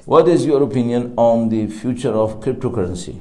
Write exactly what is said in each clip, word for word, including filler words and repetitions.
What is your opinion on the future of cryptocurrency?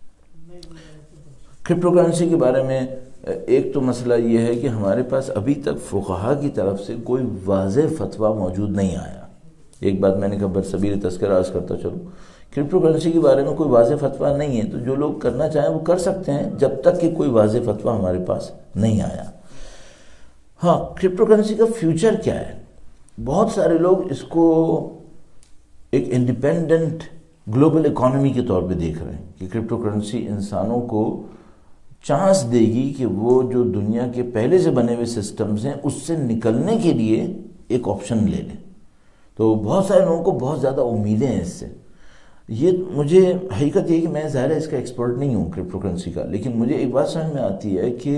Crypto currency کے بارے میں ایک تو مسئلہ یہ ہے کہ ہمارے پاس ابھی تک فقہا کی طرف سے کوئی واضح فتویٰ موجود نہیں آیا. ایک بات میں نے کہا برصغیر تذکرہ عرض کرتا چلوں، کرپٹو کرنسی کے بارے میں کوئی واضح فتویٰ نہیں ہے، تو جو لوگ کرنا چاہیں وہ کر سکتے ہیں جب تک کہ کوئی واضح فتویٰ ہمارے پاس نہیں آیا. ہاں، کرپٹو کرنسی کا فیوچر کیا ہے؟ بہت سارے لوگ اس کو ایک انڈیپینڈنٹ گلوبل اکانومی کے طور پہ دیکھ رہے ہیں کہ کرپٹو کرنسی انسانوں کو چانس دے گی کہ وہ جو دنیا کے پہلے سے بنے ہوئے سسٹمز ہیں اس سے نکلنے کے لیے ایک آپشن لے لیں. تو بہت سارے لوگوں کو بہت زیادہ امیدیں ہیں اس سے. یہ مجھے حقیقت یہ کہ میں ظاہر ہے اس کا ایکسپرٹ نہیں ہوں کرپٹو کرنسی کا، لیکن مجھے ایک بات سمجھ میں آتی ہے کہ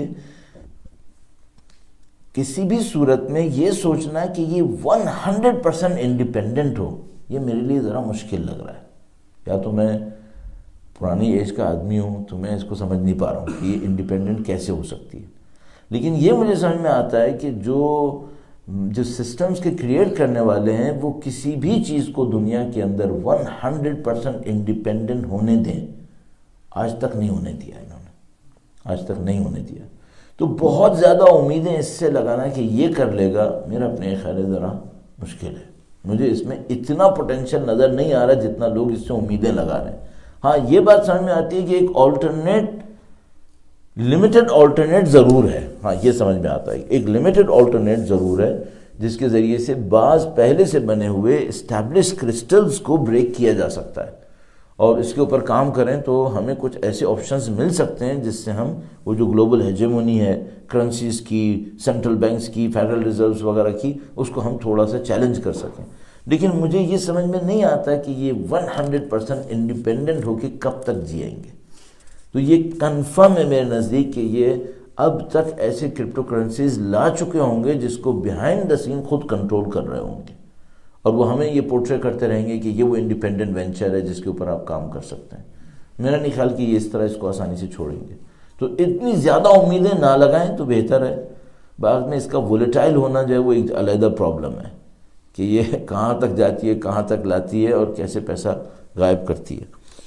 کسی بھی صورت میں یہ سوچنا کہ یہ ون ہنڈریڈ پرسینٹ انڈیپینڈنٹ ہو، یہ میرے لیے ذرا مشکل لگ رہا ہے. یا تو میں پرانی ایج کا آدمی ہوں تو میں اس کو سمجھ نہیں پا رہا ہوں کہ یہ انڈیپینڈنٹ کیسے ہو سکتی ہے. لیکن یہ مجھے سمجھ میں آتا ہے کہ جو جو سسٹمز کے کریٹ کرنے والے ہیں وہ کسی بھی چیز کو دنیا کے اندر ون ہنڈریڈ پرسینٹ انڈیپینڈنٹ ہونے دیں. آج تک نہیں ہونے دیا انہوں نے، آج تک نہیں ہونے دیا. تو بہت زیادہ امیدیں اس سے لگانا کہ یہ کر لے گا، میرا اپنے خیال ذرا مشکل ہے. مجھے اس میں اتنا پوٹینشیل نظر نہیں آ رہا جتنا لوگ اس سے امیدیں لگا رہے ہیں. ہاں، یہ بات سمجھ میں آتی ہے کہ ایک آلٹرنیٹ لمیٹڈ آلٹرنیٹ ضرور ہے. ہاں، یہ سمجھ میں آتا ہے ایک لمیٹڈ آلٹرنیٹ ضرور ہے جس کے ذریعے سے بعض پہلے سے بنے ہوئے اسٹیبلش کرسٹلز کو بریک کیا جا سکتا ہے، اور اس کے اوپر کام کریں تو ہمیں کچھ ایسے آپشنز مل سکتے ہیں جس سے ہم وہ جو گلوبل ہیجمونی ہے کرنسیز کی، سینٹرل بینکس کی، فیڈرل ریزروز وغیرہ کی، اس کو ہم تھوڑا سا چیلنج کر سکیں. لیکن مجھے یہ سمجھ میں نہیں آتا کہ یہ ون ہنڈریڈ پرسینٹ انڈیپینڈنٹ ہو کے کب تک جئیں گے. تو یہ کنفرم ہے میرے نزدیک کہ یہ اب تک ایسے کرپٹو کرنسیز لا چکے ہوں گے جس کو بیہائنڈ دا سین خود کنٹرول کر رہے ہوں گے، اور وہ ہمیں یہ پورٹری کرتے رہیں گے کہ یہ وہ انڈیپینڈنٹ وینچر ہے جس کے اوپر آپ کام کر سکتے ہیں. میرا نہیں خیال کہ یہ اس طرح اس کو آسانی سے چھوڑیں گے. تو اتنی زیادہ امیدیں نہ لگائیں تو بہتر ہے. بعد میں اس کا وولیٹائل ہونا جو ہے وہ ایک علیحدہ پرابلم ہے کہ یہ کہاں تک جاتی ہے، کہاں تک لاتی ہے، اور کیسے پیسہ غائب کرتی ہے.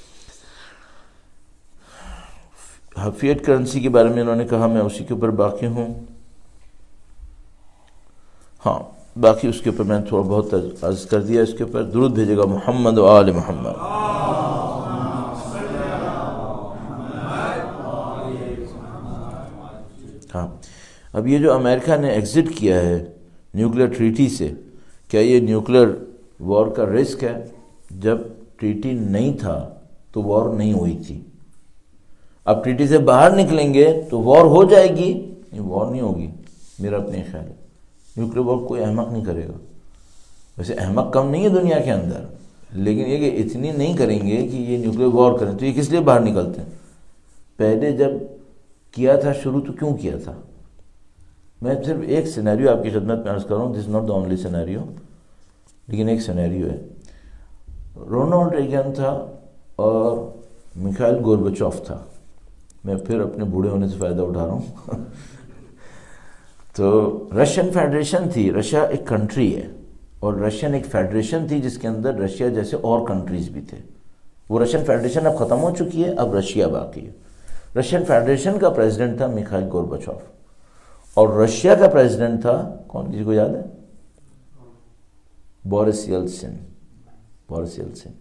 فیٹ کرنسی کے بارے میں انہوں نے کہا، میں اسی کے اوپر باقی ہوں. ہاں، باقی اس کے اوپر میں نے تھوڑا بہت عرض کر دیا. اس کے اوپر درود بھیجے گا محمد و آل محمد. ہاں، اب یہ جو امریکہ نے ایگزٹ کیا ہے نیوکلیر ٹریٹی سے، کیا یہ نیوکلیر وار کا رسک ہے؟ جب ٹریٹی نہیں تھا تو وار نہیں ہوئی تھی. اب ٹریٹی سے باہر نکلیں گے تو وار ہو جائے گی؟ نہیں، وار نہیں ہوگی. میرا اپنے خیال ہے نیوکلیر وار کوئی احمق نہیں کرے گا. ویسے احمق کم نہیں ہے دنیا کے اندر، لیکن یہ کہ اتنی نہیں کریں گے کہ یہ نیوکلیر وار کریں. تو یہ کس لیے باہر نکلتے ہیں؟ پہلے جب کیا تھا شروع تو کیوں کیا تھا؟ میں صرف ایک سینیریو آپ کی خدمت میں عرض کر رہا ہوں. This is not the only scenario, لیکن ایک سینیریو ہے. رونالڈ ریگن تھا اور میخائیل گورباچوف تھا. میں پھر اپنے بوڑھے ہونے سے فائدہ اٹھا رہا ہوں. تو رشین فیڈریشن تھی. رشیا ایک کنٹری ہے اور رشین ایک فیڈریشن تھی جس کے اندر رشیا جیسے اور کنٹریز بھی تھے. وہ رشین فیڈریشن اب ختم ہو چکی ہے، اب رشیا باقی ہے. رشین فیڈریشن کا پریزیڈنٹ تھا میخائیل گورباچوف، اور رشیا کا پریزیڈنٹ تھا کون، کسی کو یاد ہے؟ Boris Yeltsin. Boris Yeltsin.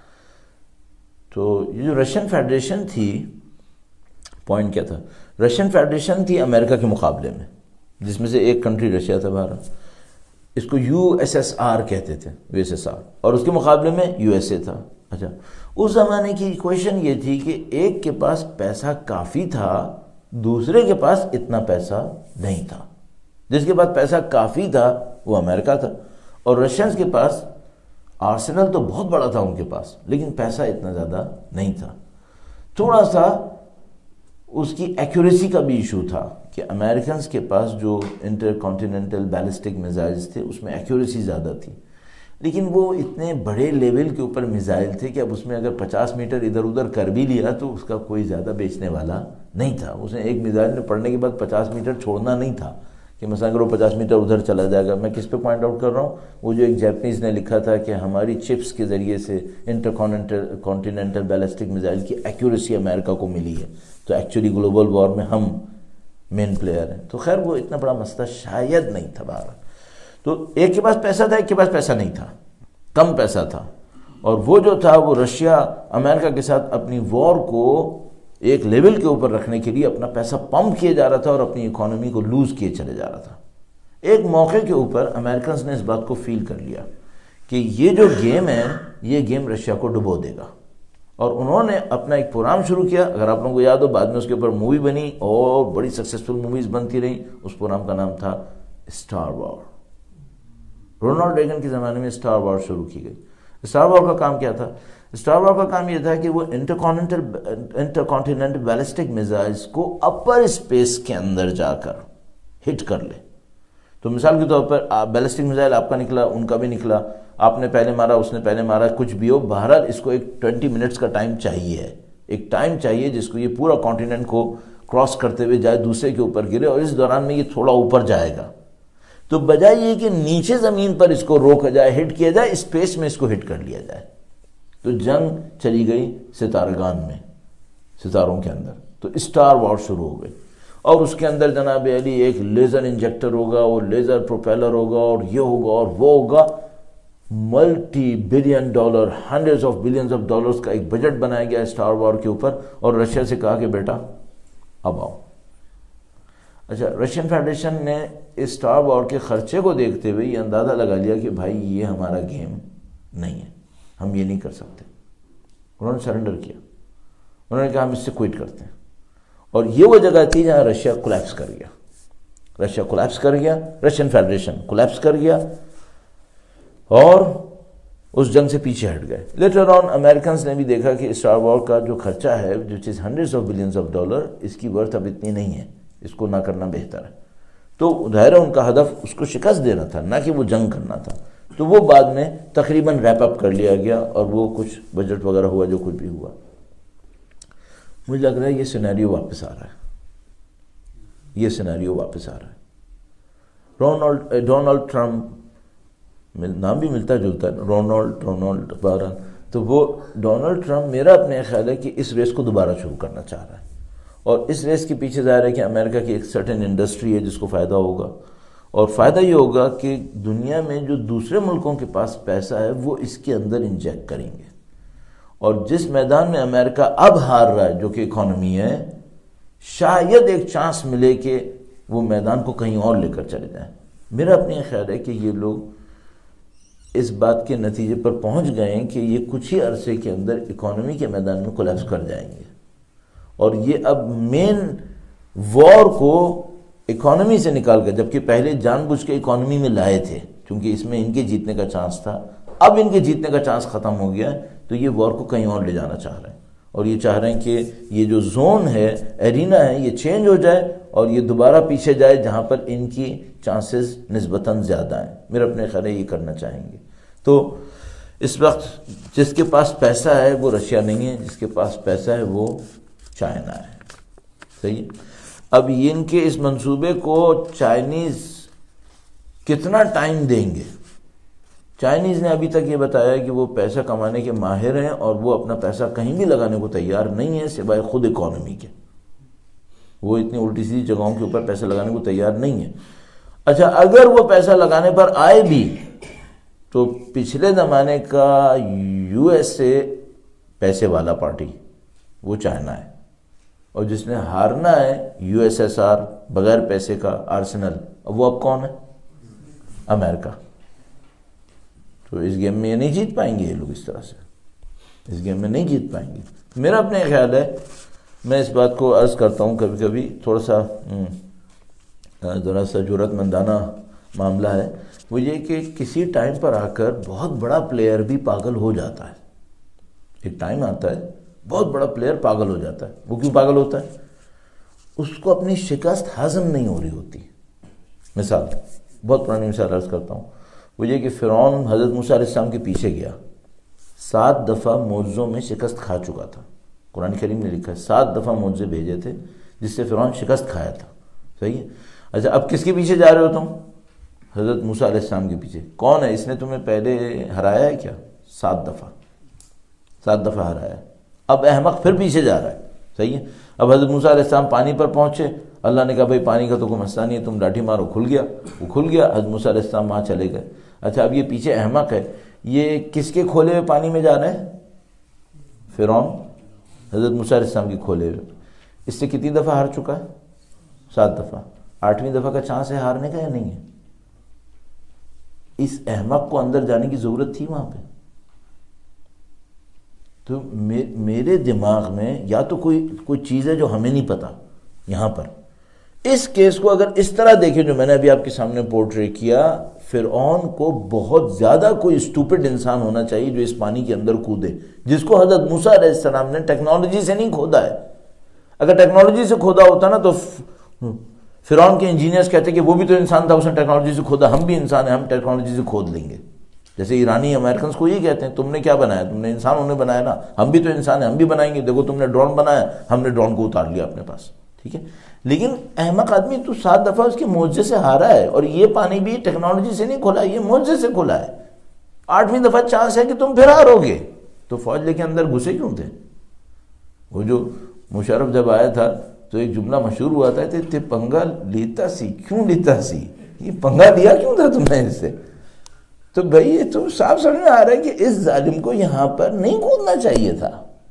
تو یہ جو رشین فیڈریشن تھی، پوائنٹ کیا تھا؟ رشین فیڈریشن تھی امریکہ کے مقابلے میں، جس میں سے ایک کنٹری رشیا تھا بھارت. اس کو یو ایس ایس آر کہتے تھے، یو ایس ایس آر، اور اس کے مقابلے میں یو ایس اے تھا. اچھا، اس زمانے کی ایکویشن یہ تھی کہ ایک کے پاس پیسہ کافی تھا، دوسرے کے پاس اتنا پیسہ نہیں تھا. جس کے پاس پیسہ کافی تھا وہ امریکہ تھا، اور رشینز کے پاس آرسنل تو بہت بڑا تھا ان کے پاس، لیکن پیسہ اتنا زیادہ نہیں تھا. تھوڑا سا اس کی ایکوریسی کا بھی ایشو تھا کہ امریکنز کے پاس جو انٹر کانٹیننٹل بیلسٹک میزائلز تھے اس میں ایکوریسی زیادہ تھی، لیکن وہ اتنے بڑے لیول کے اوپر میزائل تھے کہ اب اس میں اگر پچاس میٹر ادھر ادھر کر بھی لیا تو اس کا کوئی زیادہ بیچنے والا نہیں تھا. اس نے ایک میزائل میں پڑنے کے بعد پچاس میٹر چھوڑنا نہیں تھا کہ مثلا اگر وہ پچاس میٹر ادھر چلا جائے گا. میں کس پہ پوائنٹ آؤٹ کر رہا ہوں؟ وہ جو ایک جیپنیز نے لکھا تھا کہ ہماری چپس کے ذریعے سے انٹر کانٹیننٹل بیلسٹک میزائل کی ایکیوریسی امریکہ کو ملی ہے، تو ایکچولی گلوبل وار میں ہم مین پلیئر ہیں. تو خیر وہ اتنا بڑا مسئلہ شاید نہیں تھا. بہرحال تو ایک کے پاس پیسہ تھا، ایک کے پاس پیسہ نہیں تھا، کم پیسہ تھا، اور وہ جو تھا وہ رشیا امریکہ کے ساتھ اپنی وار کو ایک لیول کے اوپر رکھنے کے لیے اپنا پیسہ پمپ کیے جا رہا تھا اور اپنی اکانومی کو لوز کیے چلے جا رہا تھا. ایک موقع کے اوپر امریکنز نے اس بات کو فیل کر لیا کہ یہ جو گیم ہے یہ گیم رشیا کو ڈبو دے گا، اور انہوں نے اپنا ایک پروگرام شروع کیا. اگر آپ لوگوں کو یاد ہو بعد میں اس کے اوپر مووی بنی اور بڑی سکسیسفل موویز بنتی رہیں. اس پروگرام کا نام تھا اسٹار وار. رونالڈ ریگن کے زمانے میں اسٹار وار شروع کی گئی. اسٹار وار کا کام کیا تھا؟ اسٹار وار کا کام یہ تھا کہ وہ inter intercontinental ballistic missiles کو اپر اسپیس کے اندر جا کر ہٹ کر لے. تو مثال کے طور پر بیلسٹک میزائل آپ کا نکلا، ان کا بھی نکلا، آپ نے پہلے مارا، اس نے پہلے مارا، کچھ بھی ہو، بہرحال اس کو ایک ٹوینٹی منٹس کا ٹائم چاہیے ہے. ایک ٹائم چاہیے جس کو یہ پورا کانٹیننٹ کو کراس کرتے ہوئے جائے، دوسرے کے اوپر گرے، اور اس دوران میں یہ تھوڑا اوپر جائے گا. تو بجائے یہ کہ نیچے زمین پر اس کو روکا جائے، ہٹ کیا جائے، اسپیس میں اس کو ہٹ کر لیا جائے. تو جنگ چلی گئی ستارگان میں، ستاروں کے اندر. تو اسٹار وار شروع ہو گئی، اور اس کے اندر جناب علی ایک لیزر انجیکٹر ہوگا، اور لیزر پروپیلر ہوگا، اور یہ ہوگا اور وہ ہوگا. Multi billion dollar, hundreds of billions of dollars کا ایک بجٹ بنایا گیا اسٹار وار کے اوپر، اور رشیا سے کہا کہ بیٹا اب آؤ. اچھا، رشین فیڈریشن نے اسٹار وار کے خرچے کو دیکھتے ہوئے یہ اندازہ لگا لیا کہ بھائی یہ ہمارا گیم نہیں ہے، ہم یہ نہیں کر سکتے. انہوں نے سرنڈر کیا، انہوں نے کہا ہم اس سے کوئٹ کرتے ہیں. اور یہ وہ جگہ تھی جہاں رشیا کولیپس کر گیا. رشیا کولیپس کر گیا، رشین فیڈریشن کولیپس کر گیا، اور اس جنگ سے پیچھے ہٹ گئے. لیٹر آن امریکنز نے بھی دیکھا کہ اسٹار وار کا جو خرچہ ہے، جو چیز hundreds of billions of dollar, اس کی ورتھ اب اتنی نہیں ہے، اس کو نہ کرنا بہتر ہے. تو ظاہر ہے ان کا ہدف اس کو شکست دینا تھا، نہ کہ وہ جنگ کرنا تھا. تو وہ بعد میں تقریباً ریپ اپ کر لیا گیا، اور وہ کچھ بجٹ وغیرہ ہوا جو کچھ بھی ہوا. مجھے لگ رہا ہے یہ سینیریو واپس آ رہا ہے، یہ سینیریو واپس آ رہا ہے. رونالڈ ڈونلڈ ٹرمپ، نام بھی ملتا جلتا ہے، رونالڈ رونالڈ بارہ. تو وہ ڈونلڈ ٹرمپ میرا اپنے خیال ہے کہ اس ریس کو دوبارہ شروع کرنا چاہ رہا ہے، اور اس ریس کے پیچھے ظاہر ہے کہ امریکہ کی ایک سرٹن انڈسٹری ہے جس کو فائدہ ہوگا. اور فائدہ یہ ہوگا کہ دنیا میں جو دوسرے ملکوں کے پاس پیسہ ہے وہ اس کے اندر انجیکٹ کریں گے. اور جس میدان میں امریکہ اب ہار رہا ہے جو کہ اکانومی ہے، شاید ایک چانس ملے کہ وہ میدان کو کہیں اور لے کر چلے جائیں. میرا اپنے خیال ہے کہ یہ لوگ اس بات کے نتیجے پر پہنچ گئے ہیں کہ یہ کچھ ہی عرصے کے اندر اکانومی کے میدان میں کولیپس کر جائیں گے، اور یہ اب مین وار کو اکانومی سے نکال کر، جبکہ پہلے جان بوجھ کے اکانومی میں لائے تھے کیونکہ اس میں ان کے جیتنے کا چانس تھا. اب ان کے جیتنے کا چانس ختم ہو گیا، تو یہ وار کو کہیں اور لے جانا چاہ رہے ہیں، اور یہ چاہ رہے ہیں کہ یہ جو زون ہے، ایرینا ہے، یہ چینج ہو جائے اور یہ دوبارہ پیچھے جائے جہاں پر ان کی چانسز نسبتاً زیادہ ہیں. میرا اپنے خیال ہے یہ کرنا چاہیں گے. تو اس وقت جس کے پاس پیسہ ہے وہ رشیا نہیں ہے، جس کے پاس پیسہ ہے وہ چائنا ہے. صحیح. اب ان کے اس منصوبے کو چائنیز کتنا ٹائم دیں گے؟ چائنیز نے ابھی تک یہ بتایا کہ وہ پیسہ کمانے کے ماہر ہیں، اور وہ اپنا پیسہ کہیں بھی لگانے کو تیار نہیں ہے سوائے خود اکانومی کے. وہ اتنی الٹی سیدھی جگہوں کے اوپر پیسہ لگانے کو تیار نہیں ہے. اچھا، اگر وہ پیسہ لگانے پر آئے بھی تو پچھلے زمانے کا یو ایس اے پیسے والا پارٹی وہ چائنا ہے، اور جس نے ہارنا ہے یو ایس ایس آر بغیر پیسے کا آرسنل، وہ اب کون ہے؟ امریکہ. تو اس گیم میں یہ نہیں جیت پائیں گے، یہ لوگ اس طرح سے اس گیم میں نہیں جیت پائیں گے. میرا اپنے خیال ہے، میں اس بات کو عرض کرتا ہوں کبھی کبھی تھوڑا سا ذرا سا جرأت مندانہ معاملہ ہے، وہ یہ کہ کسی ٹائم پر آ کر بہت بڑا پلیئر بھی پاگل ہو جاتا ہے. ایک ٹائم آتا ہے بہت بڑا پلیئر پاگل ہو جاتا ہے. وہ کیوں پاگل ہوتا ہے؟ اس کو اپنی شکست ہضم نہیں ہو رہی ہوتی. مثال، بہت پرانی مثال عرض کرتا ہوں، وہ یہ کہ فرعون حضرت موسیٰ علیہ السلام کے پیچھے گیا، سات دفعہ معجزوں میں شکست کھا چکا تھا. قرآن کریم نے لکھا ہے سات دفعہ معجزے بھیجے تھے جس سے فرعون شکست کھایا تھا. صحیح ہے. اچھا اب کس کے پیچھے جا رہے ہو تم؟ حضرت موسیٰ علیہ السلام کے پیچھے. کون ہے اس نے تمہیں پہلے ہرایا ہے کیا؟ سات دفعہ سات دفعہ ہرایا ہے. اب احمق پھر پیچھے جا رہا ہے. صحیح ہے. اب حضرت موسیٰ علیہ السلام پانی پر پہنچے, اللہ نے کہا بھائی پانی کا تو کوئی مسئلہ نہیں ہے, تم لاٹھی مارو, کھل گیا. وہ کھل گیا, حضرت موسیٰ علیہ السلام وہاں چلے گئے. اچھا اب یہ پیچھے احمق ہے, یہ کس کے کھولے ہوئے پانی میں جا رہا ہے؟ فرعون. حضرت موسیٰ علیہ السلام کی کھولے ہوئے. اس سے کتنی دفعہ ہار چکا ہے؟ سات دفعہ. آٹھویں دفعہ کا چانس ہے ہارنے کا یا نہیں ہے؟ اس احمق کو اندر جانے کی ضرورت تھی وہاں پہ؟ تو میرے دماغ میں یا تو کوئی کوئی چیز ہے جو ہمیں نہیں پتا. یہاں پر اس کیس کو اگر اس طرح دیکھیں جو میں نے ابھی آپ کے سامنے پورٹری کیا, فرعون کو بہت زیادہ کوئی اسٹوپڈ انسان ہونا چاہیے جو اس پانی کے اندر کودے, جس کو حضرت موسیٰ علیہ السلام نے ٹیکنالوجی سے نہیں کھودا ہے. اگر ٹیکنالوجی سے کھودا ہوتا نا تو فرعون کے انجینئرز کہتے کہ وہ بھی تو انسان تھا, اس نے ٹیکنالوجی سے کھودا, ہم بھی انسان ہیں, ہم ٹیکنالوجی سے کھود لیں گے. جیسے ایرانی امریکنز کو یہ کہتے ہیں تم نے کیا بنایا, تم نے انسانوں نے بنایا نا, ہم بھی تو انسان ہیں, ہم بھی بنائیں گے. دیکھو تم نے ڈرون بنایا, ہم نے ڈرون کو اتار لیا اپنے پاس. ٹھیک ہے, لیکن احمق آدمی تو سات دفعہ اس کے معجزے سے ہارا ہے, اور یہ پانی بھی ٹیکنالوجی سے نہیں کھولا, یہ معجزے سے کھولا ہے. آٹھویں دفعہ چانس ہے کہ تم پھر ہارو گے. تو فوج لے کے اندر گھسے کیوں تھے؟ وہ جو مشرف جب آیا تھا تو ایک جملہ مشہور ہوا تھا تے پنگا لیتا سی, کیوں لیتا سی, یہ پنگا لیا کیوں تھا تم نے اس سے؟ تو بھئی یہ تو صاف سمجھ میں آ رہا ہے کہ اس ظالم کو یہاں پر نہیں کودنا چاہیے تھا.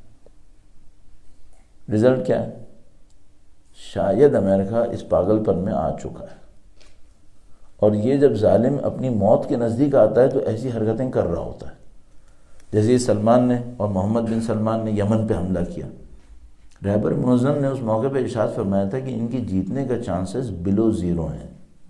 رزلٹ کیا ہے؟ شاید امریکہ اس پاگل پن میں آ چکا ہے, اور یہ جب ظالم اپنی موت کے نزدیک آتا ہے تو ایسی حرکتیں کر رہا ہوتا ہے. جیسے سلمان نے اور محمد بن سلمان نے یمن پہ حملہ کیا. رہبر منظم نے اس موقع پہ ارشاد فرمایا تھا کہ ان کی جیتنے کا چانسز بلو زیرو ہیں,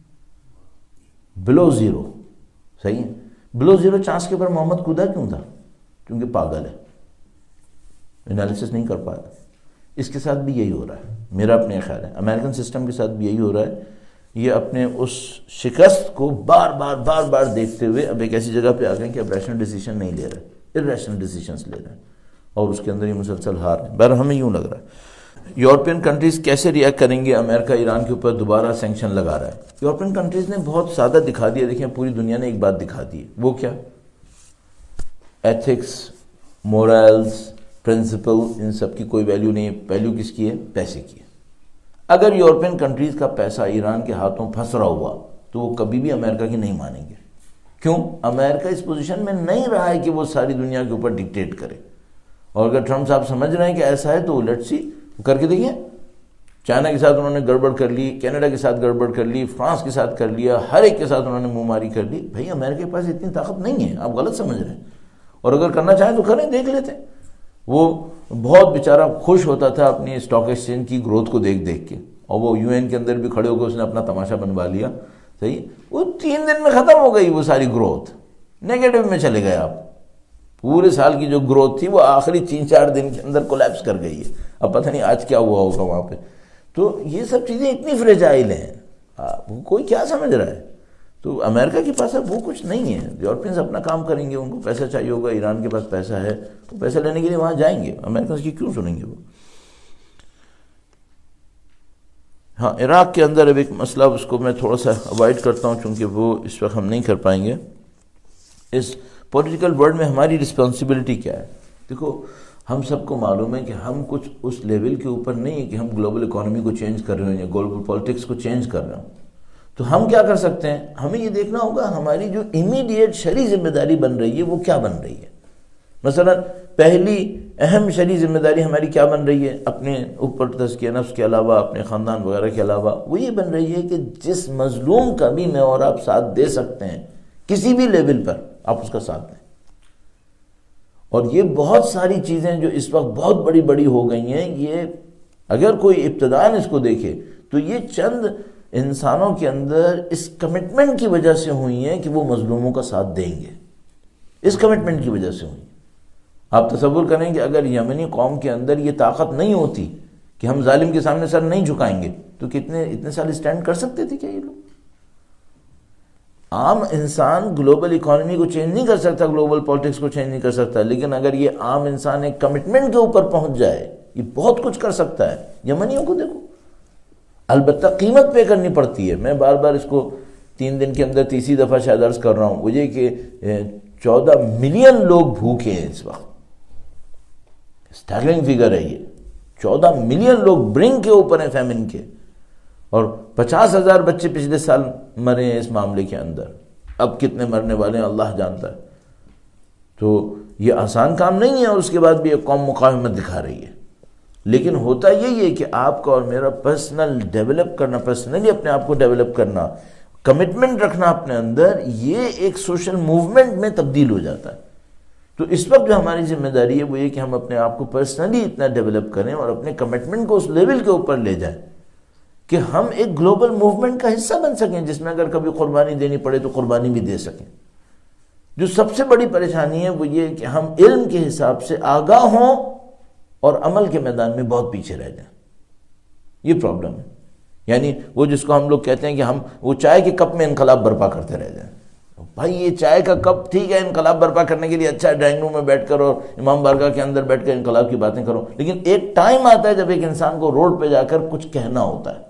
بلو زیرو. صحیح ہے, بلو زیرو چانس کے پر محمد کودا کیوں تھا؟ کیونکہ پاگل ہے, انالیسس نہیں کر پایا. اس کے ساتھ بھی یہی ہو رہا ہے, میرا اپنے خیال ہے. امریکن سسٹم کے ساتھ بھی یہی ہو رہا ہے. یہ اپنے اس شکست کو بار بار بار بار دیکھتے ہوئے اب ایک ایسی جگہ پہ آ گئے کہ اب ریشنل ڈیسیشن نہیں لے رہے, irrational ڈیسیشنز لے رہے ہیں, اور اس کے اندر یہ مسلسل ہار ہیں. بہرحال ہمیں یوں لگ رہا ہے یورپین کنٹریز کیسے ریئیکٹ کریں گے؟ امریکہ ایران کے اوپر دوبارہ سینکشن لگا رہا ہے. یورپین کنٹریز نے بہت سادہ دکھا دیا. دیکھیں پوری دنیا نے ایک بات دکھا دی ہے, وہ کیا؟ ایتھکس, مورلز, پرنسپل, ان سب کی کوئی ویلیو نہیں ہے. ویلیو کس کی ہے؟ پیسے کی ہے. اگر یورپین کنٹریز کا پیسہ ایران کے ہاتھوں پھنس رہا ہوا تو وہ کبھی بھی امریکہ کی نہیں مانیں گے. کیوں؟ امریکہ اس پوزیشن میں نہیں رہا ہے کہ وہ ساری دنیا کے اوپر ڈکٹیٹ کرے. اور اگر ٹرمپ صاحب سمجھ رہے ہیں کہ ایسا ہے تو لیٹس سی, کر کے دیکھیں. چائنا کے ساتھ انہوں نے گڑبڑ کر لی, کینیڈا کے ساتھ گڑبڑ کر لی, فرانس کے ساتھ کر لیا, ہر ایک کے ساتھ انہوں نے منہ ماری کر لی. بھائی امریکہ کے پاس اتنی طاقت نہیں ہے, آپ غلط سمجھ رہے ہیں. اور اگر کرنا چاہیں تو کریں, دیکھ لیتے ہیں. وہ بہت بیچارہ خوش ہوتا تھا اپنی اسٹاک ایکسچینج کی گروتھ کو دیکھ دیکھ کے, اور وہ یو این کے اندر بھی کھڑے ہو کے اس نے اپنا تماشا بنوا لیا. صحیح, وہ تین دن میں ختم ہو گئی وہ ساری گروتھ, نیگیٹو میں چلے گئے آپ. پورے سال کی جو گروتھ تھی وہ آخری تین چار دن کے اندر کولیپس کر گئی ہے. اب پتہ نہیں آج کیا ہوا ہوگا وہاں پہ. تو یہ سب چیزیں اتنی فریجائل ہیں, کوئی کیا سمجھ رہا ہے؟ تو امریکہ کے پاس اب وہ کچھ نہیں ہے. یورپینز اپنا کام کریں گے, ان کو پیسہ چاہیے ہوگا, ایران کے پاس پیسہ ہے, تو پیسہ لینے کے لیے وہاں جائیں گے. امریکنز کی کیوں سنیں گے وہ؟ ہاں, عراق کے اندر اب ایک مسئلہ, اس کو میں تھوڑا سا اوائڈ کرتا ہوں چونکہ وہ اس وقت ہم نہیں کر پائیں گے. اس پولیٹیکل ورلڈ میں ہماری رسپانسبلٹی کیا ہے؟ دیکھو ہم سب کو معلوم ہے کہ ہم کچھ اس لیول کے اوپر نہیں ہے کہ ہم گلوبل اکانومی کو چینج کر رہے ہیں یا گلوبل پالیٹکس کو چینج کر رہے ہیں. تو ہم کیا کر سکتے ہیں؟ ہمیں یہ دیکھنا ہوگا ہماری جو امیڈیٹ شرعی ذمہ داری بن رہی ہے وہ کیا بن رہی ہے. مثلا پہلی اہم شرعی ذمہ داری ہماری کیا بن رہی ہے اپنے اوپر تزکیہ نفس کے علاوہ, اپنے خاندان وغیرہ کے علاوہ؟ وہ یہ بن رہی ہے کہ جس مظلوم کا بھی میں اور آپ ساتھ دے سکتے ہیں کسی بھی لیول پر, آپ اس کا ساتھ دیں. اور یہ بہت ساری چیزیں جو اس وقت بہت بڑی بڑی ہو گئی ہیں, یہ اگر کوئی ابتداءً اس کو دیکھے تو یہ چند انسانوں کے اندر اس کمٹمنٹ کی وجہ سے ہوئی ہیں کہ وہ مظلوموں کا ساتھ دیں گے. اس کمٹمنٹ کی وجہ سے ہوئی. آپ تصور کریں کہ اگر یمنی قوم کے اندر یہ طاقت نہیں ہوتی کہ ہم ظالم کے سامنے سر نہیں جھکائیں گے, تو کتنے اتنے سال اسٹینڈ کر سکتے تھے کیا یہ لوگ؟ عام انسان گلوبل اکانومی کو چینج نہیں کر سکتا, گلوبل پالیٹکس کو چینج نہیں کر سکتا, لیکن اگر یہ عام انسان ایک کمٹمنٹ کے اوپر پہنچ جائے, یہ بہت کچھ کر سکتا ہے. یمنیوں کو دیکھو, البتہ قیمت پے کرنی پڑتی ہے. میں بار بار اس کو تین دن کے اندر تیسری دفعہ شاید عرض کر رہا ہوں. وہ یہ کہ چودہ ملین لوگ بھوکے ہیں اس وقت. اسٹیگرنگ فگر ہے یہ. چودہ ملین لوگ برنگ کے اوپر ہیں فیمن کے, اور پچاس ہزار بچے پچھلے سال مرے ہیں اس معاملے کے اندر. اب کتنے مرنے والے ہیں اللہ جانتا ہے. تو یہ آسان کام نہیں ہے, اور اس کے بعد بھی ایک قوم مقاومت دکھا رہی ہے. لیکن ہوتا یہی ہے کہ آپ کا اور میرا پرسنل ڈیولپ کرنا, پرسنلی اپنے آپ کو ڈیولپ کرنا, کمٹمنٹ رکھنا اپنے اندر, یہ ایک سوشل موومنٹ میں تبدیل ہو جاتا ہے. تو اس وقت جو ہماری ذمہ داری ہے وہ یہ کہ ہم اپنے آپ کو پرسنلی اتنا ڈیولپ کریں اور اپنے کمٹمنٹ کو اس لیول کے اوپر لے جائیں کہ ہم ایک گلوبل موومنٹ کا حصہ بن سکیں, جس میں اگر کبھی قربانی دینی پڑے تو قربانی بھی دے سکیں. جو سب سے بڑی پریشانی ہے وہ یہ کہ ہم علم کے حساب سے آگاہ ہوں اور عمل کے میدان میں بہت پیچھے رہ جائیں. یہ پرابلم ہے. یعنی وہ جس کو ہم لوگ کہتے ہیں کہ ہم وہ چائے کے کپ میں انقلاب برپا کرتے رہ جائیں. بھائی یہ چائے کا کپ ٹھیک ہے انقلاب برپا کرنے کے لیے اچھا ہے, ڈرائنگ روم میں بیٹھ کر اور امام بارگاہ کے اندر بیٹھ کر انقلاب کی باتیں کرو, لیکن ایک ٹائم آتا ہے جب ایک انسان کو روڈ پہ جا کر کچھ کہنا ہوتا ہے.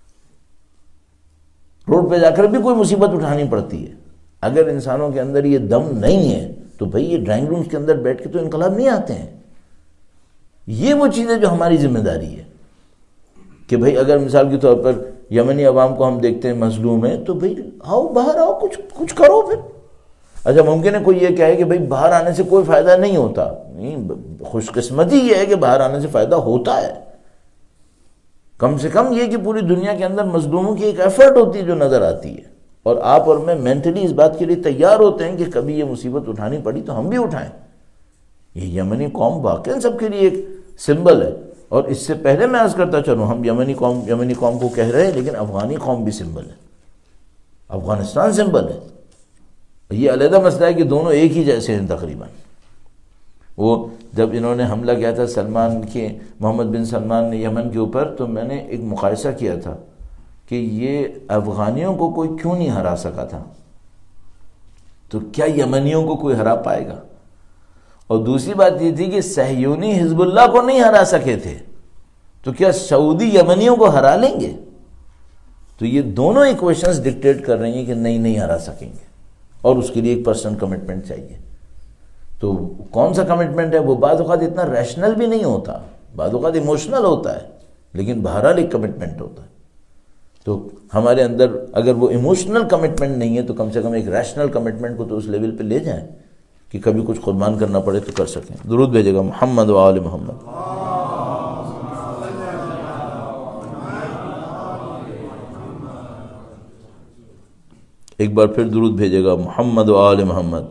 روڈ پہ جا کر بھی کوئی مصیبت اٹھانی پڑتی ہے. اگر انسانوں کے اندر یہ دم نہیں ہے تو بھائی یہ ڈرائنگ رومز کے اندر بیٹھ کے تو انقلاب نہیں آتے ہیں. یہ وہ چیزیں جو ہماری ذمہ داری ہے کہ بھائی اگر مثال کے طور پر یمنی عوام کو ہم دیکھتے ہیں مظلوم ہے, تو بھائی آؤ باہر آؤ, کچھ کچھ کرو پھر. اچھا ممکن ہے کوئی یہ کہے کہ بھائی باہر آنے سے کوئی فائدہ نہیں ہوتا. نہیں, خوش قسمتی یہ ہے کہ باہر آنے سے فائدہ ہوتا ہے. کم سے کم یہ کہ پوری دنیا کے اندر مظلوموں کی ایک ایفرٹ ہوتی ہے جو نظر آتی ہے, اور آپ اور میں مینٹلی اس بات کے لیے تیار ہوتے ہیں کہ کبھی یہ مصیبت اٹھانی پڑی تو ہم بھی اٹھائیں. یہ یمنی قوم واقعی سب کے لیے ایک سمبل ہے. اور اس سے پہلے میں عرض کرتا چلوں, ہم یمنی قوم یمنی قوم کو کہہ رہے ہیں, لیکن افغانی قوم بھی سمبل ہے, افغانستان سمبل ہے. یہ علیحدہ مسئلہ ہے کہ دونوں ایک ہی جیسے ہیں تقریباً. وہ جب انہوں نے حملہ کیا تھا سلمان کے, محمد بن سلمان نے یمن کے اوپر, تو میں نے ایک مقایسہ کیا تھا کہ یہ افغانیوں کو کوئی کیوں نہیں ہرا سکا تھا, تو کیا یمنیوں کو کوئی ہرا پائے گا؟ اور دوسری بات یہ تھی کہ صہیونی حزب اللہ کو نہیں ہرا سکے تھے, تو کیا سعودی یمنیوں کو ہرا لیں گے؟ تو یہ دونوں ایکویشنز ڈکٹیٹ کر رہی ہیں کہ نہیں نہیں ہرا سکیں گے, اور اس کے لیے ایک پرسنل کمٹمنٹ چاہیے. تو کون سا کمٹمنٹ ہے؟ وہ بعض اوقات اتنا ریشنل بھی نہیں ہوتا, بعض اوقات ایموشنل ہوتا ہے, لیکن بہرحال ایک کمٹمنٹ ہوتا ہے. تو ہمارے اندر اگر وہ ایموشنل کمٹمنٹ نہیں ہے تو کم سے کم ایک ریشنل کمٹمنٹ کو تو اس لیول پہ لے جائیں کہ کبھی کچھ قربان کرنا پڑے تو کر سکیں. درود بھیجے گا محمد و آل محمد. ایک بار پھر درود بھیجے گا محمد و آل محمد.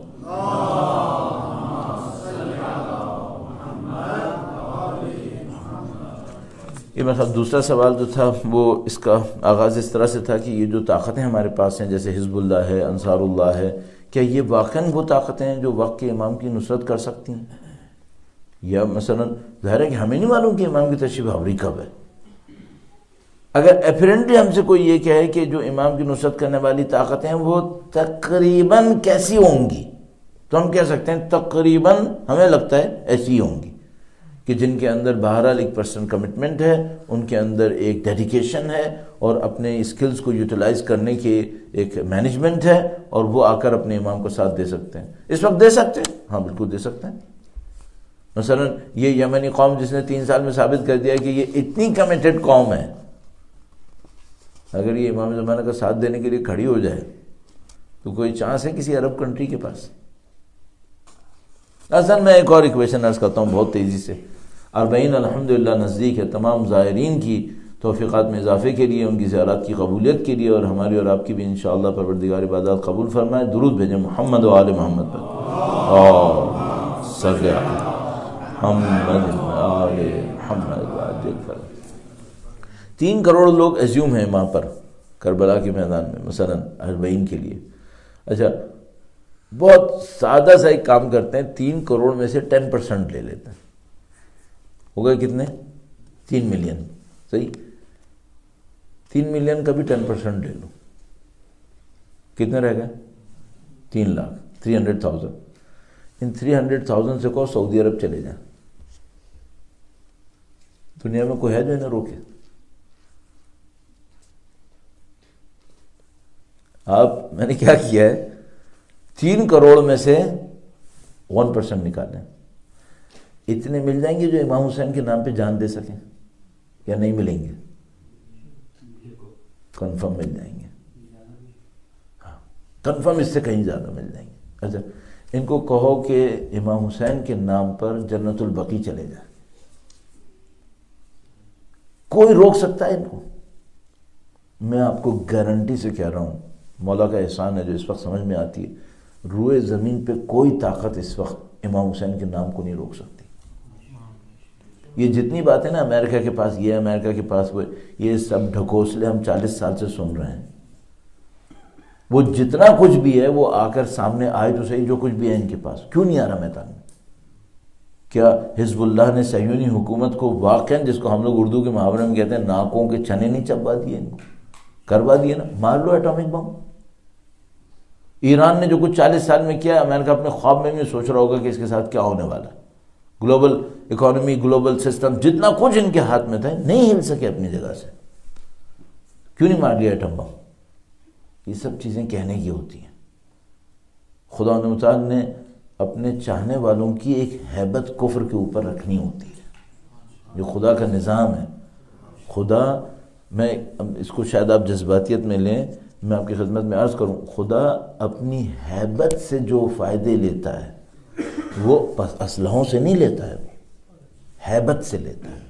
یہ میرا خیال دوسرا سوال جو تھا وہ اس کا آغاز اس طرح سے تھا کہ یہ جو طاقتیں ہمارے پاس ہیں جیسے حزب اللہ ہے, انصار اللہ ہے, کیا یہ واقعاً وہ طاقتیں ہیں جو وقت کے امام کی نصرت کر سکتی ہیں؟ یا مثلا ظاہر ہے کہ ہمیں نہیں معلوم کہ امام کی تشریف آوری کب ہے. اگر اپیرنٹلی ہم سے کوئی یہ کہے کہ جو امام کی نصرت کرنے والی طاقتیں ہیں وہ تقریباً کیسی ہوں گی, تو ہم کہہ سکتے ہیں تقریباً ہمیں لگتا ہے ایسی ہوں گی کہ جن کے اندر بہرحال ایک پرسنل کمٹمنٹ ہے, ان کے اندر ایک ڈیڈیکیشن ہے, اور اپنے اسکلز کو یوٹیلائز کرنے کے ایک مینجمنٹ ہے, اور وہ آ کر اپنے امام کو ساتھ دے سکتے ہیں. اس وقت دے سکتے ہیں, ہاں بالکل دے سکتے ہیں. مثلا یہ یمنی قوم جس نے تین سال میں ثابت کر دیا کہ یہ اتنی کمیٹڈ قوم ہے, اگر یہ امام زمانہ کا ساتھ دینے کے لیے کھڑی ہو جائے تو کوئی چانس ہے کسی عرب کنٹری کے پاس؟ اصل میں ایک اور ایکویشن عرض کرتا ہوں بہت تیزی سے. اربعین الحمدللہ نزدیک ہے تمام زائرین کی توفیقات میں اضافے کے لیے, ان کی زیارات کی قبولیت کے لیے, اور ہماری اور آپ کی بھی انشاءاللہ پروردگار عبادات قبول فرمائے. درود بھیجیں محمد و آل محمد پر. اور صلی محمد آل محمد. تین کروڑ لوگ ایزیوم ہیں وہاں پر کربلا کے میدان میں مثلا اربعین کے لیے. اچھا بہت سادہ سا ایک کام کرتے ہیں, تین کروڑ میں سے ٹین پرسنٹ لے لیتے ہیں, ہو گئے کتنے؟ تین ملین. صحیح, تین ملین کا بھی ٹین پرسنٹ لے لو, کتنے رہ گئے؟ تین لاکھ, تھری ہنڈریڈ تھاؤزینڈ. ان تھری ہنڈریڈ تھاؤزینڈ سے کہو سعودی عرب چلے جائیں, دنیا میں کوئی ہے جو انہیں روکے؟ آپ میں نے کیا کیا ہے، تین کروڑ میں سے ون پرسینٹ نکالیں، اتنے مل جائیں گے جو امام حسین کے نام پہ جان دے سکیں یا نہیں ملیں گے؟ کنفرم مل جائیں گے، ہاں کنفرم اس سے کہیں زیادہ مل جائیں گے۔ اچھا ان کو کہو کہ امام حسین کے نام پر جنت البقیع چلے جائیں، کوئی روک سکتا ہے ان کو؟ میں آپ کو گارنٹی سے کہہ رہا ہوں، مولا کا احسان ہے جو اس وقت سمجھ میں آتی ہے، روئے زمین پہ کوئی طاقت اس وقت امام حسین کے نام کو نہیں روک سکتی۔ یہ جتنی باتیں نا امریکہ کے پاس یہ امریکہ کے پاس وہ، یہ سب ڈھکوسلے ہم چالیس سال سے سن رہے ہیں۔ وہ جتنا کچھ بھی ہے وہ آ کر سامنے آئے تو صحیح، جو کچھ بھی ہے ان کے پاس کیوں نہیں آ رہا میدان میں؟ کیا حزب اللہ نے صہیونی حکومت کو واقعاً، جس کو ہم لوگ اردو کے محاورے میں کہتے ہیں ناکوں کے چنے نہیں چبا دیے، ان کو کروا دیے نا، مار لو ایٹامک بم۔ ایران نے جو کچھ چالیس سال میں کیا، امریکہ اپنے خواب میں بھی سوچ رہا ہوگا کہ اس کے ساتھ کیا ہونے والا ہے۔ گلوبل اکانومی، گلوبل سسٹم، جتنا کچھ ان کے ہاتھ میں تھا، نہیں ہل سکے اپنی جگہ سے۔ کیوں نہیں مار لیا ایٹم بم؟ یہ سب چیزیں کہنے کی ہوتی ہیں۔ خدا متعال نے اپنے چاہنے والوں کی ایک ہیبت کفر کے اوپر رکھنی ہوتی ہے، جو خدا کا نظام ہے۔ خدا، میں اس کو شاید آپ جذباتیت میں لیں، میں آپ کی خدمت میں عرض کروں، خدا اپنی ہیبت سے جو فائدے لیتا ہے وہ بس اسلحوں سے نہیں لیتا ہے، ہیبت سے لیتا ہے۔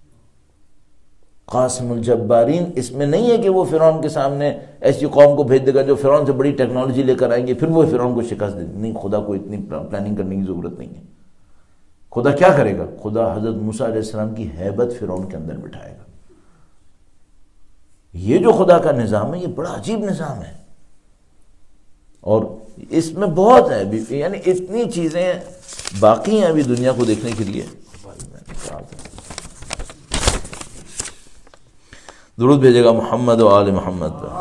قاسم الجبارین اس میں نہیں ہے کہ وہ فرعون کے سامنے ایسی قوم کو بھیج دے گا جو فرعون سے بڑی ٹیکنالوجی لے کر آئیں گے پھر وہ فرعون کو شکست دے، نہیں، خدا کو اتنی پلاننگ کرنے کی ضرورت نہیں ہے۔ خدا کیا کرے گا؟ خدا حضرت موسیٰ علیہ السلام کی ہیبت فرعون کے اندر بٹھائے گا۔ یہ جو خدا کا نظام ہے یہ بڑا عجیب نظام ہے، اور اس میں بہت ہے، یعنی اتنی چیزیں باقی ہیں ابھی دنیا کو دیکھنے کے لیے۔ درود بھیجے گا محمد و آل محمد پر۔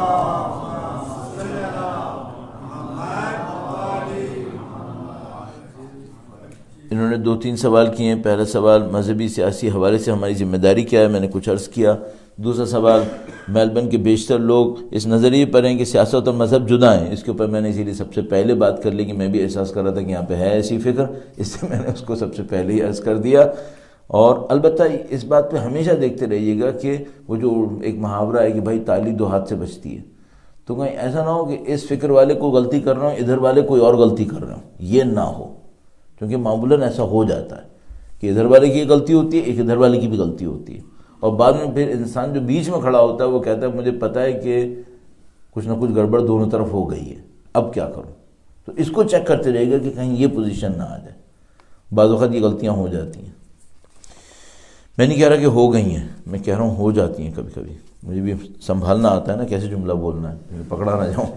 انہوں نے دو تین سوال کیے ہیں۔ پہلا سوال مذہبی سیاسی حوالے سے ہماری ذمہ داری کیا ہے، میں نے کچھ عرض کیا۔ دوسرا سوال، میلبرن کے بیشتر لوگ اس نظریے پر ہیں کہ سیاست اور مذہب جدا ہیں، اس کے اوپر میں نے اسی لیے سب سے پہلے بات کر لی کہ میں بھی احساس کر رہا تھا کہ یہاں پہ ہے ایسی فکر، اس سے میں نے اس کو سب سے پہلے ہی عرض کر دیا۔ اور البتہ اس بات پہ ہمیشہ دیکھتے رہیے گا کہ وہ جو ایک محاورہ ہے کہ بھائی تالی دو ہاتھ سے بجتی ہے، تو کہیں ایسا نہ ہو کہ اس فکر والے کو غلطی کر رہا ہوں، ادھر والے کوئی اور غلطی کر رہا ہوں، یہ نہ ہو، کیونکہ معمولاً ایسا ہو جاتا ہے کہ ادھر والے کی غلطی ہوتی ہے، ایک ادھر والے کی بھی غلطی ہوتی ہے، اور بعد میں پھر انسان جو بیچ میں کھڑا ہوتا ہے وہ کہتا ہے مجھے پتہ ہے کہ کچھ نہ کچھ گڑبڑ دونوں طرف ہو گئی ہے، اب کیا کروں؟ تو اس کو چیک کرتے رہے گا کہ کہیں یہ پوزیشن نہ آ جائے۔ بعض اوقات یہ غلطیاں ہو جاتی ہیں، میں نہیں کہہ رہا کہ ہو گئی ہیں، میں کہہ رہا ہوں ہو جاتی ہیں کبھی کبھی، مجھے بھی سنبھالنا آتا ہے نا کیسے جملہ بولنا ہے، پکڑا نہ جاؤں۔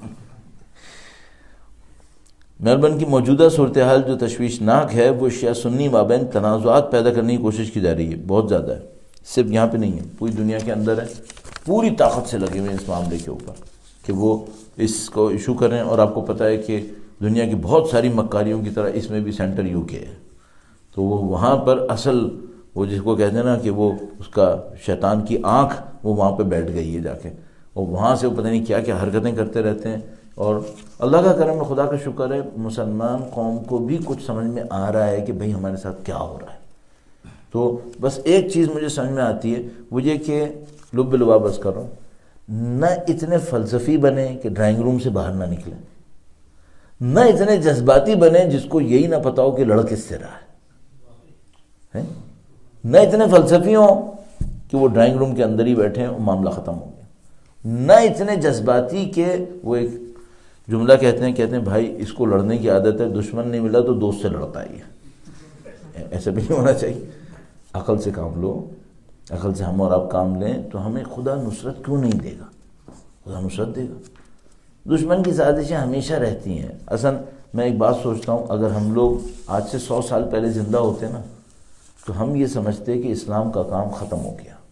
میلبرن کی موجودہ صورتحال جو تشویشناک ہے وہ شیعہ سنی مابین تنازعات پیدا کرنے کی کوشش کی جا رہی ہے، بہت زیادہ ہے، صرف یہاں پہ نہیں ہے، پوری دنیا کے اندر ہے، پوری طاقت سے لگے ہوئے ہیں اس معاملے کے اوپر کہ وہ اس کو ایشو کریں، اور آپ کو پتہ ہے کہ دنیا کی بہت ساری مکاریوں کی طرح اس میں بھی سینٹر یو کے ہے، تو وہ وہاں پر اصل وہ جس کو کہتے ہیں نا کہ وہ اس کا شیطان کی آنکھ وہ وہاں پہ بیٹھ گئی ہے جا کے، اور وہاں سے وہ پتہ نہیں کیا کیا حرکتیں کرتے رہتے ہیں، اور اللہ کا کرم ہے، خدا کا شکر ہے، مسلمان قوم کو بھی کچھ سمجھ میں آ رہا ہے کہ بھئی ہمارے ساتھ کیا ہو رہا ہے۔ تو بس ایک چیز مجھے سمجھ میں آتی ہے وہ یہ کہ لب لباب بس کر رہا ہوں، نہ اتنے فلسفی بنے کہ ڈرائنگ روم سے باہر نہ نکلیں، نہ اتنے جذباتی بنے جس کو یہی نہ پتا ہو کہ لڑ کس سے رہا ہے، نہ اتنے فلسفی ہوں کہ وہ ڈرائنگ روم کے اندر ہی بیٹھے ہیں اور معاملہ ختم ہو گیا، نہ اتنے جذباتی کہ وہ ایک جملہ کہتے ہیں کہتے ہیں بھائی اس کو لڑنے کی عادت ہے، دشمن نہیں ملا تو دوست سے لڑتا ہی ہے، ایسا بھی نہیں ہونا چاہیے۔ عقل سے کام لو، عقل سے ہم اور آپ کام لیں تو ہمیں خدا نصرت کیوں نہیں دے گا؟ خدا نصرت دے گا۔ دشمن کی سازشیں ہمیشہ رہتی ہیں۔ اصلا میں ایک بات سوچتا ہوں، اگر ہم لوگ آج سے سو سال پہلے زندہ ہوتے نا تو ہم یہ سمجھتے کہ اسلام کا کام ختم ہو گیا۔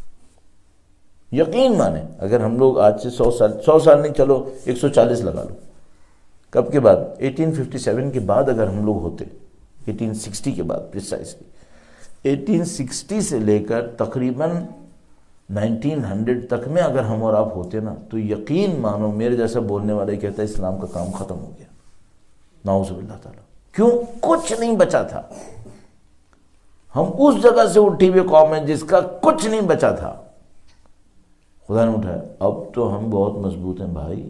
یقین مانیں اگر ہم لوگ آج سے سو سال سو سال نہیں چلو ایک سو چالیس لگا لو، کب کے بعد؟ ایٹین ففٹی سیون کے بعد اگر ہم لوگ ہوتے، ایٹین سکسٹی کے بعد پریسائزلی، ایٹین سکسٹی سے لے کر تقریباً نائنٹین ہنڈریڈ تک میں اگر ہم اور آپ ہوتے نا تو یقین مانو میرے جیسا بولنے والا ہی کہتا ہے اسلام کا کام ختم ہو گیا، نعوذ باللہ تعالیٰ. کیوں؟ کچھ نہیں بچا تھا. ہم اس جگہ سے اٹھی ہوئی قوم ہے جس کا کچھ نہیں بچا تھا، خدا نے اٹھایا. اب تو ہم بہت مضبوط ہیں بھائی.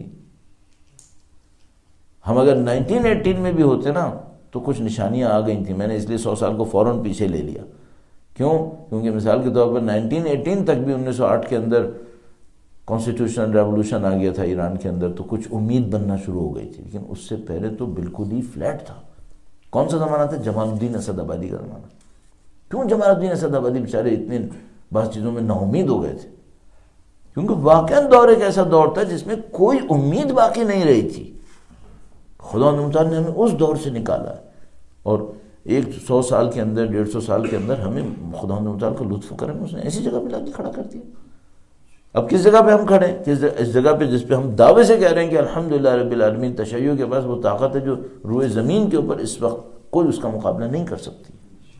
ہم اگر نائنٹین ایٹین میں بھی ہوتے نا تو کچھ نشانیاں آ گئی تھیں. میں نے اس لیے سو سال کو فوراً پیچھے لے لیا. کیوں؟ کیونکہ مثال کے طور پر نائنٹین ایٹین تک بھی انیس سو آٹھ کے اندر کانسٹیٹیوشنل ریولوشن آ گیا تھا ایران کے اندر، تو کچھ امید بننا شروع ہو گئی تھی. لیکن اس سے پہلے تو بالکل ہی فلیٹ تھا. کون سا زمانہ تھا؟ جمال الدین اسد آبادی کا زمانہ. کیوں جمال الدین اسد آبادی بیچارے اتنے بعض چیزوں میں نا امید ہو گئے تھے؟ کیونکہ واقعاً دور ایک ایسا دور تھا جس میں کوئی امید باقی نہیں رہی تھی. خدا مختار نے ہمیں اس دور سے نکالا ہے، اور ایک سو سال کے اندر، ڈیڑھ سو سال کے اندر ہمیں خدا مختار کا لطف کرم اس نے ایسی جگہ پہ لا کے کھڑا کر دیا. اب کس جگہ پہ ہم کھڑے ہیں؟ اس جگہ پہ جس پہ ہم دعوے سے کہہ رہے ہیں کہ الحمدللہ رب العالمین، تشیع کے پاس وہ طاقت ہے جو روئے زمین کے اوپر اس وقت کوئی اس کا مقابلہ نہیں کر سکتی.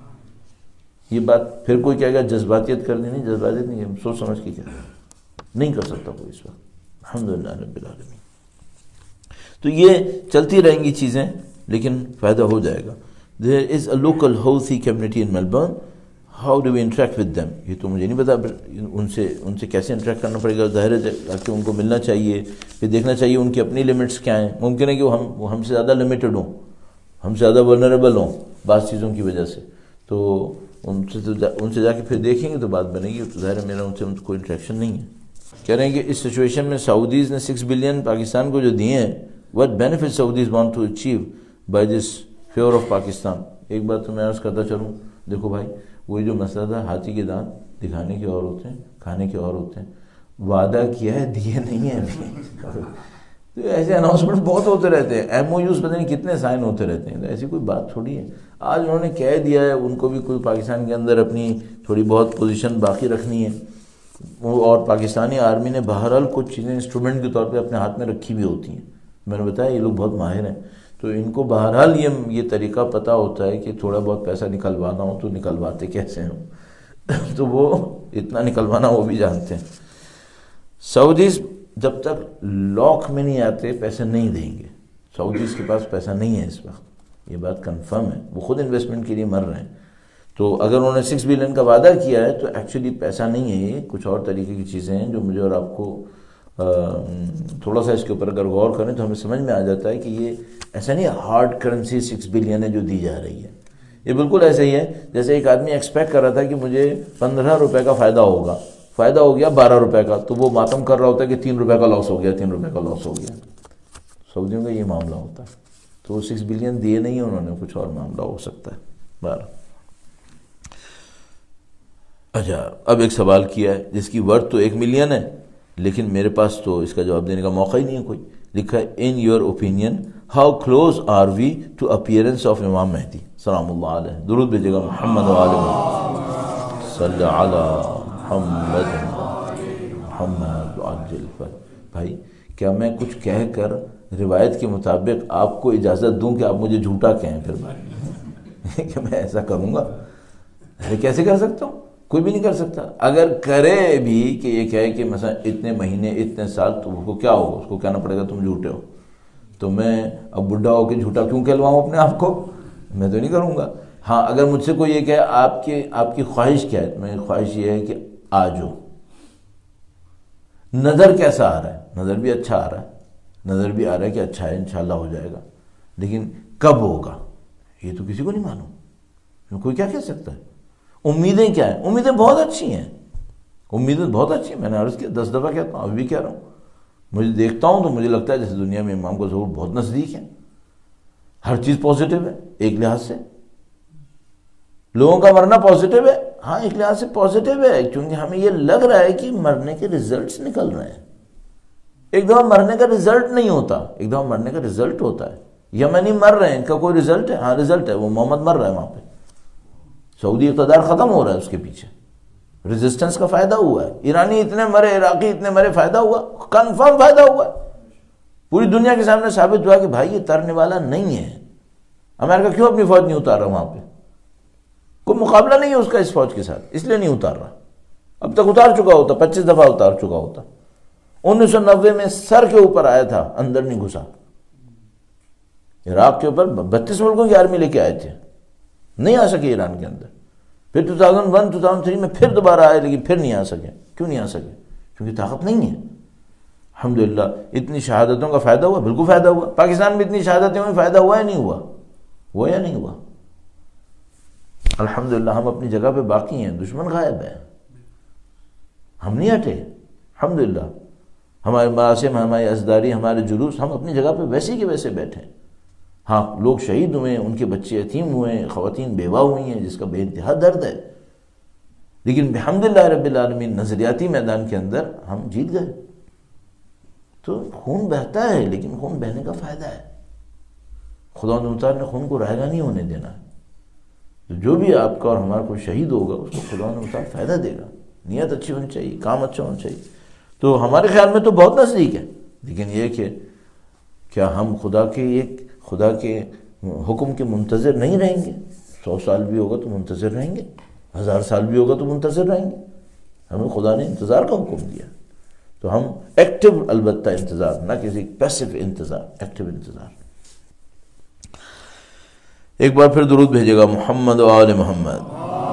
یہ بات پھر کوئی کہے گا جذباتیت کر دی، نہیں جذباتیت نہیں، ہم سوچ سمجھ کے کہہ رہے ہیں. نہیں کر سکتا کوئی اس وقت، الحمدللہ رب العالمین. تو یہ چلتی رہیں گی چیزیں، لیکن فائدہ ہو جائے گا. There is a local Houthi community in Melbourne. How do we interact with them? یہ تو مجھے نہیں پتا ان سے ان سے کیسے انٹریکٹ کرنا پڑے گا. ظاہر ہے کہ ان کو ملنا چاہیے، پھر دیکھنا چاہیے ان کی اپنی لمٹس کیا ہیں. ممکن ہے کہ وہ ہم وہ ہم سے زیادہ لمیٹڈ ہوں، ہم سے زیادہ ولنریبل ہوں بعض چیزوں کی وجہ سے. تو ان سے تو جا ان سے جا کے پھر دیکھیں گے تو بات بنے گی. تو ظاہر ہے میرا ان سے کوئی انٹریکشن نہیں ہے. کہہ رہے ہیں کہ اس سچویشن میں سعودیز نے سکس بلین پاکستان کو جو دیے ہیں، what benefit Saudis want to achieve by this fear of Pakistan. ایک بات تو میں عرض کرتا چلوں، دیکھو بھائی، وہی جو مسئلہ تھا، ہاتھی کے دانت دکھانے کے اور ہوتے ہیں، کھانے کے اور ہوتے ہیں. وعدہ کیا ہے، دیے نہیں ہیں ابھی. تو ایسے اناؤنسمنٹ بہت ہوتے رہتے ہیں، ایم او یوز پتہ نہیں کتنے سائن ہوتے رہتے ہیں. تو ایسی کوئی بات تھوڑی ہے. آج انہوں نے کہہ دیا ہے، ان کو بھی کوئی پاکستان کے اندر اپنی تھوڑی بہت پوزیشن باقی رکھنی ہے. اور پاکستانی آرمی نے بہرحال کچھ چیزیں انسٹرومنٹ کے طور پہ اپنے ہاتھ میں رکھی بھی ہوتی ہیں. میں نے بتایا یہ لوگ بہت ماہر ہیں، تو ان کو بہرحال یہ یہ طریقہ پتہ ہوتا ہے کہ تھوڑا بہت پیسہ نکلوانا ہو تو نکلواتے کیسے ہوں. تو وہ اتنا نکلوانا وہ بھی جانتے ہیں. سعودیز جب تک لاک میں نہیں آتے پیسے نہیں دیں گے. سعودیز کے پاس پیسہ نہیں ہے اس وقت، یہ بات کنفرم ہے. وہ خود انویسٹمنٹ کے لیے مر رہے ہیں. تو اگر انہوں نے سکس بلین کا وعدہ کیا ہے تو ایکچولی پیسہ نہیں ہے، یہ کچھ اور طریقے کی چیزیں ہیں جو مجھے اور آپ کو تھوڑا سا اس کے اوپر اگر غور کریں تو ہمیں سمجھ میں آ جاتا ہے کہ یہ ایسا نہیں ہارڈ کرنسی سکس بلین ہے جو دی جا رہی ہے. یہ بالکل ایسا ہی ہے جیسے ایک آدمی ایکسپیکٹ کر رہا تھا کہ مجھے پندرہ روپے کا فائدہ ہوگا، فائدہ ہو گیا بارہ روپے کا، تو وہ ماتم کر رہا ہوتا ہے کہ تین روپے کا لاس ہو گیا، تین روپے کا لاس ہو گیا. سعودیوں کا یہ معاملہ ہوتا ہے. تو وہ سکس بلین دیے نہیں انہوں نے، کچھ اور معاملہ ہو سکتا ہے. بارہ. اچھا، اب ایک سوال کیا ہے جس کی ورتھ تو ایک ملین ہے، لیکن میرے پاس تو اس کا جواب دینے کا موقع ہی نہیں ہے کوئی. لکھا ہے in your opinion how close are we to appearance of امام مہدی سلام اللہ علیہ. درود بھیجے گا محمد وآلہ صلی علی محمد محمد عجل. بھائی کیا میں کچھ کہہ کر روایت کے مطابق آپ کو اجازت دوں کہ آپ مجھے جھوٹا کہیں پھر بھائی کہ میں ایسا کروں گا؟ کیسے کر سکتا ہوں؟ کوئی بھی نہیں کر سکتا. اگر کرے بھی کہ یہ کہے کہ مثلا اتنے مہینے اتنے سال، تو اس کو کیا ہوگا؟ اس کو کہنا پڑے گا تم جھوٹے ہو. تو میں اب بڈھا ہو کے جھوٹا کیوں کہلواؤں اپنے آپ کو؟ میں تو نہیں کروں گا. ہاں اگر مجھ سے کوئی یہ کہے آپ کی آپ کی خواہش کیا ہے، میری خواہش یہ ہے کہ آ جاؤ. نظر کیسا آ رہا ہے؟ نظر بھی اچھا آ رہا ہے، نظر بھی آ رہا ہے کہ اچھا ہے انشاءاللہ ہو جائے گا. لیکن کب ہوگا یہ تو کسی کو نہیں معلوم. کوئی کیا کہہ سکتا ہے؟ امیدیں کیا ہیں؟ امیدیں بہت اچھی ہیں، امیدیں بہت اچھی ہیں. میں نے عرض کیا، دس دفعہ کہتا ہوں، ابھی بھی کہہ رہا ہوں. مجھے دیکھتا ہوں تو مجھے لگتا ہے جیسے دنیا میں امام کا ظہور بہت نزدیک ہے. ہر چیز پازیٹیو ہے ایک لحاظ سے. لوگوں کا مرنا پازیٹیو ہے، ہاں ایک لحاظ سے پازیٹیو ہے، کیونکہ ہمیں یہ لگ رہا ہے کہ مرنے کے ریزلٹس نکل رہے ہیں. ایک دفعہ مرنے کا رزلٹ نہیں ہوتا، ایک دفعہ مرنے کا رزلٹ ہوتا ہے. یمنی مر رہے ہیں، ان کا کوئی رزلٹ ہے؟ ہاں رزلٹ ہے، وہ محمد مر رہا ہے وہاں پہ. سعودی اقتدار ختم ہو رہا ہے، اس کے پیچھے ریزسٹنس کا فائدہ ہوا ہے. ایرانی اتنے مرے، عراقی اتنے مرے، فائدہ ہوا، کنفرم فائدہ ہوا ہے. پوری دنیا کے سامنے ثابت ہوا کہ بھائی یہ ترنے والا نہیں ہے. امریکہ کیوں اپنی فوج نہیں اتار رہا وہاں پہ؟ کوئی مقابلہ نہیں ہے اس کا اس فوج کے ساتھ، اس لیے نہیں اتار رہا. اب تک اتار چکا ہوتا، پچیس دفعہ اتار چکا ہوتا. انیس سو نوے میں سر کے اوپر آیا تھا، اندر نہیں گھسا. عراق کے اوپر بتیس ملکوں کی آرمی لے کے آئے تھے، نہیں آ سکے ایران کے اندر. پھر دو ہزار ایک دو ہزار تین میں پھر دوبارہ آئے، لیکن پھر نہیں آ سکے. کیوں نہیں آ سکے؟ کیونکہ طاقت نہیں ہے. الحمدللہ اتنی شہادتوں کا فائدہ ہوا، بالکل فائدہ ہوا. پاکستان میں اتنی شہادتیں ہوئی، فائدہ ہوا یا نہیں ہوا؟ ہوا یا نہیں ہوا؟ الحمدللہ ہم اپنی جگہ پہ باقی ہیں، دشمن غائب ہے، ہم نہیں ہٹے. الحمدللہ ہمارے مراسم، ہماری ازداری، ہمارے جلوس، ہم اپنی جگہ پہ ویسے کے ویسے بیٹھے ہیں. ہاں لوگ شہید ہوئے ہیں، ان کے بچے یتیم ہوئے ہیں، خواتین بیوہ ہوئی ہیں، جس کا بے انتہا درد ہے. لیکن بحمدللہ رب العالمین نظریاتی میدان کے اندر ہم جیت گئے. تو خون بہتا ہے، لیکن خون بہنے کا فائدہ ہے. خدا مختار نے خون کو رائگاں نہیں ہونے دینا. تو جو بھی آپ کا اور ہمارا کوئی شہید ہوگا اس کو خدا مختار فائدہ دے گا. نیت اچھی ہونی چاہیے، کام اچھا ہونا چاہیے. تو ہمارے خیال میں تو بہت نزدیک ہے، لیکن یہ کہ کیا ہم خدا کے ایک خدا کے حکم کے منتظر نہیں رہیں گے؟ سو سال بھی ہوگا تو منتظر رہیں گے، ہزار سال بھی ہوگا تو منتظر رہیں گے. ہمیں خدا نے انتظار کا حکم دیا، تو ہم ایکٹیو البتہ انتظار، نہ کسی پیسیو انتظار، ایکٹیو انتظار. ایک بار پھر درود بھیجے گا محمد و آل محمد.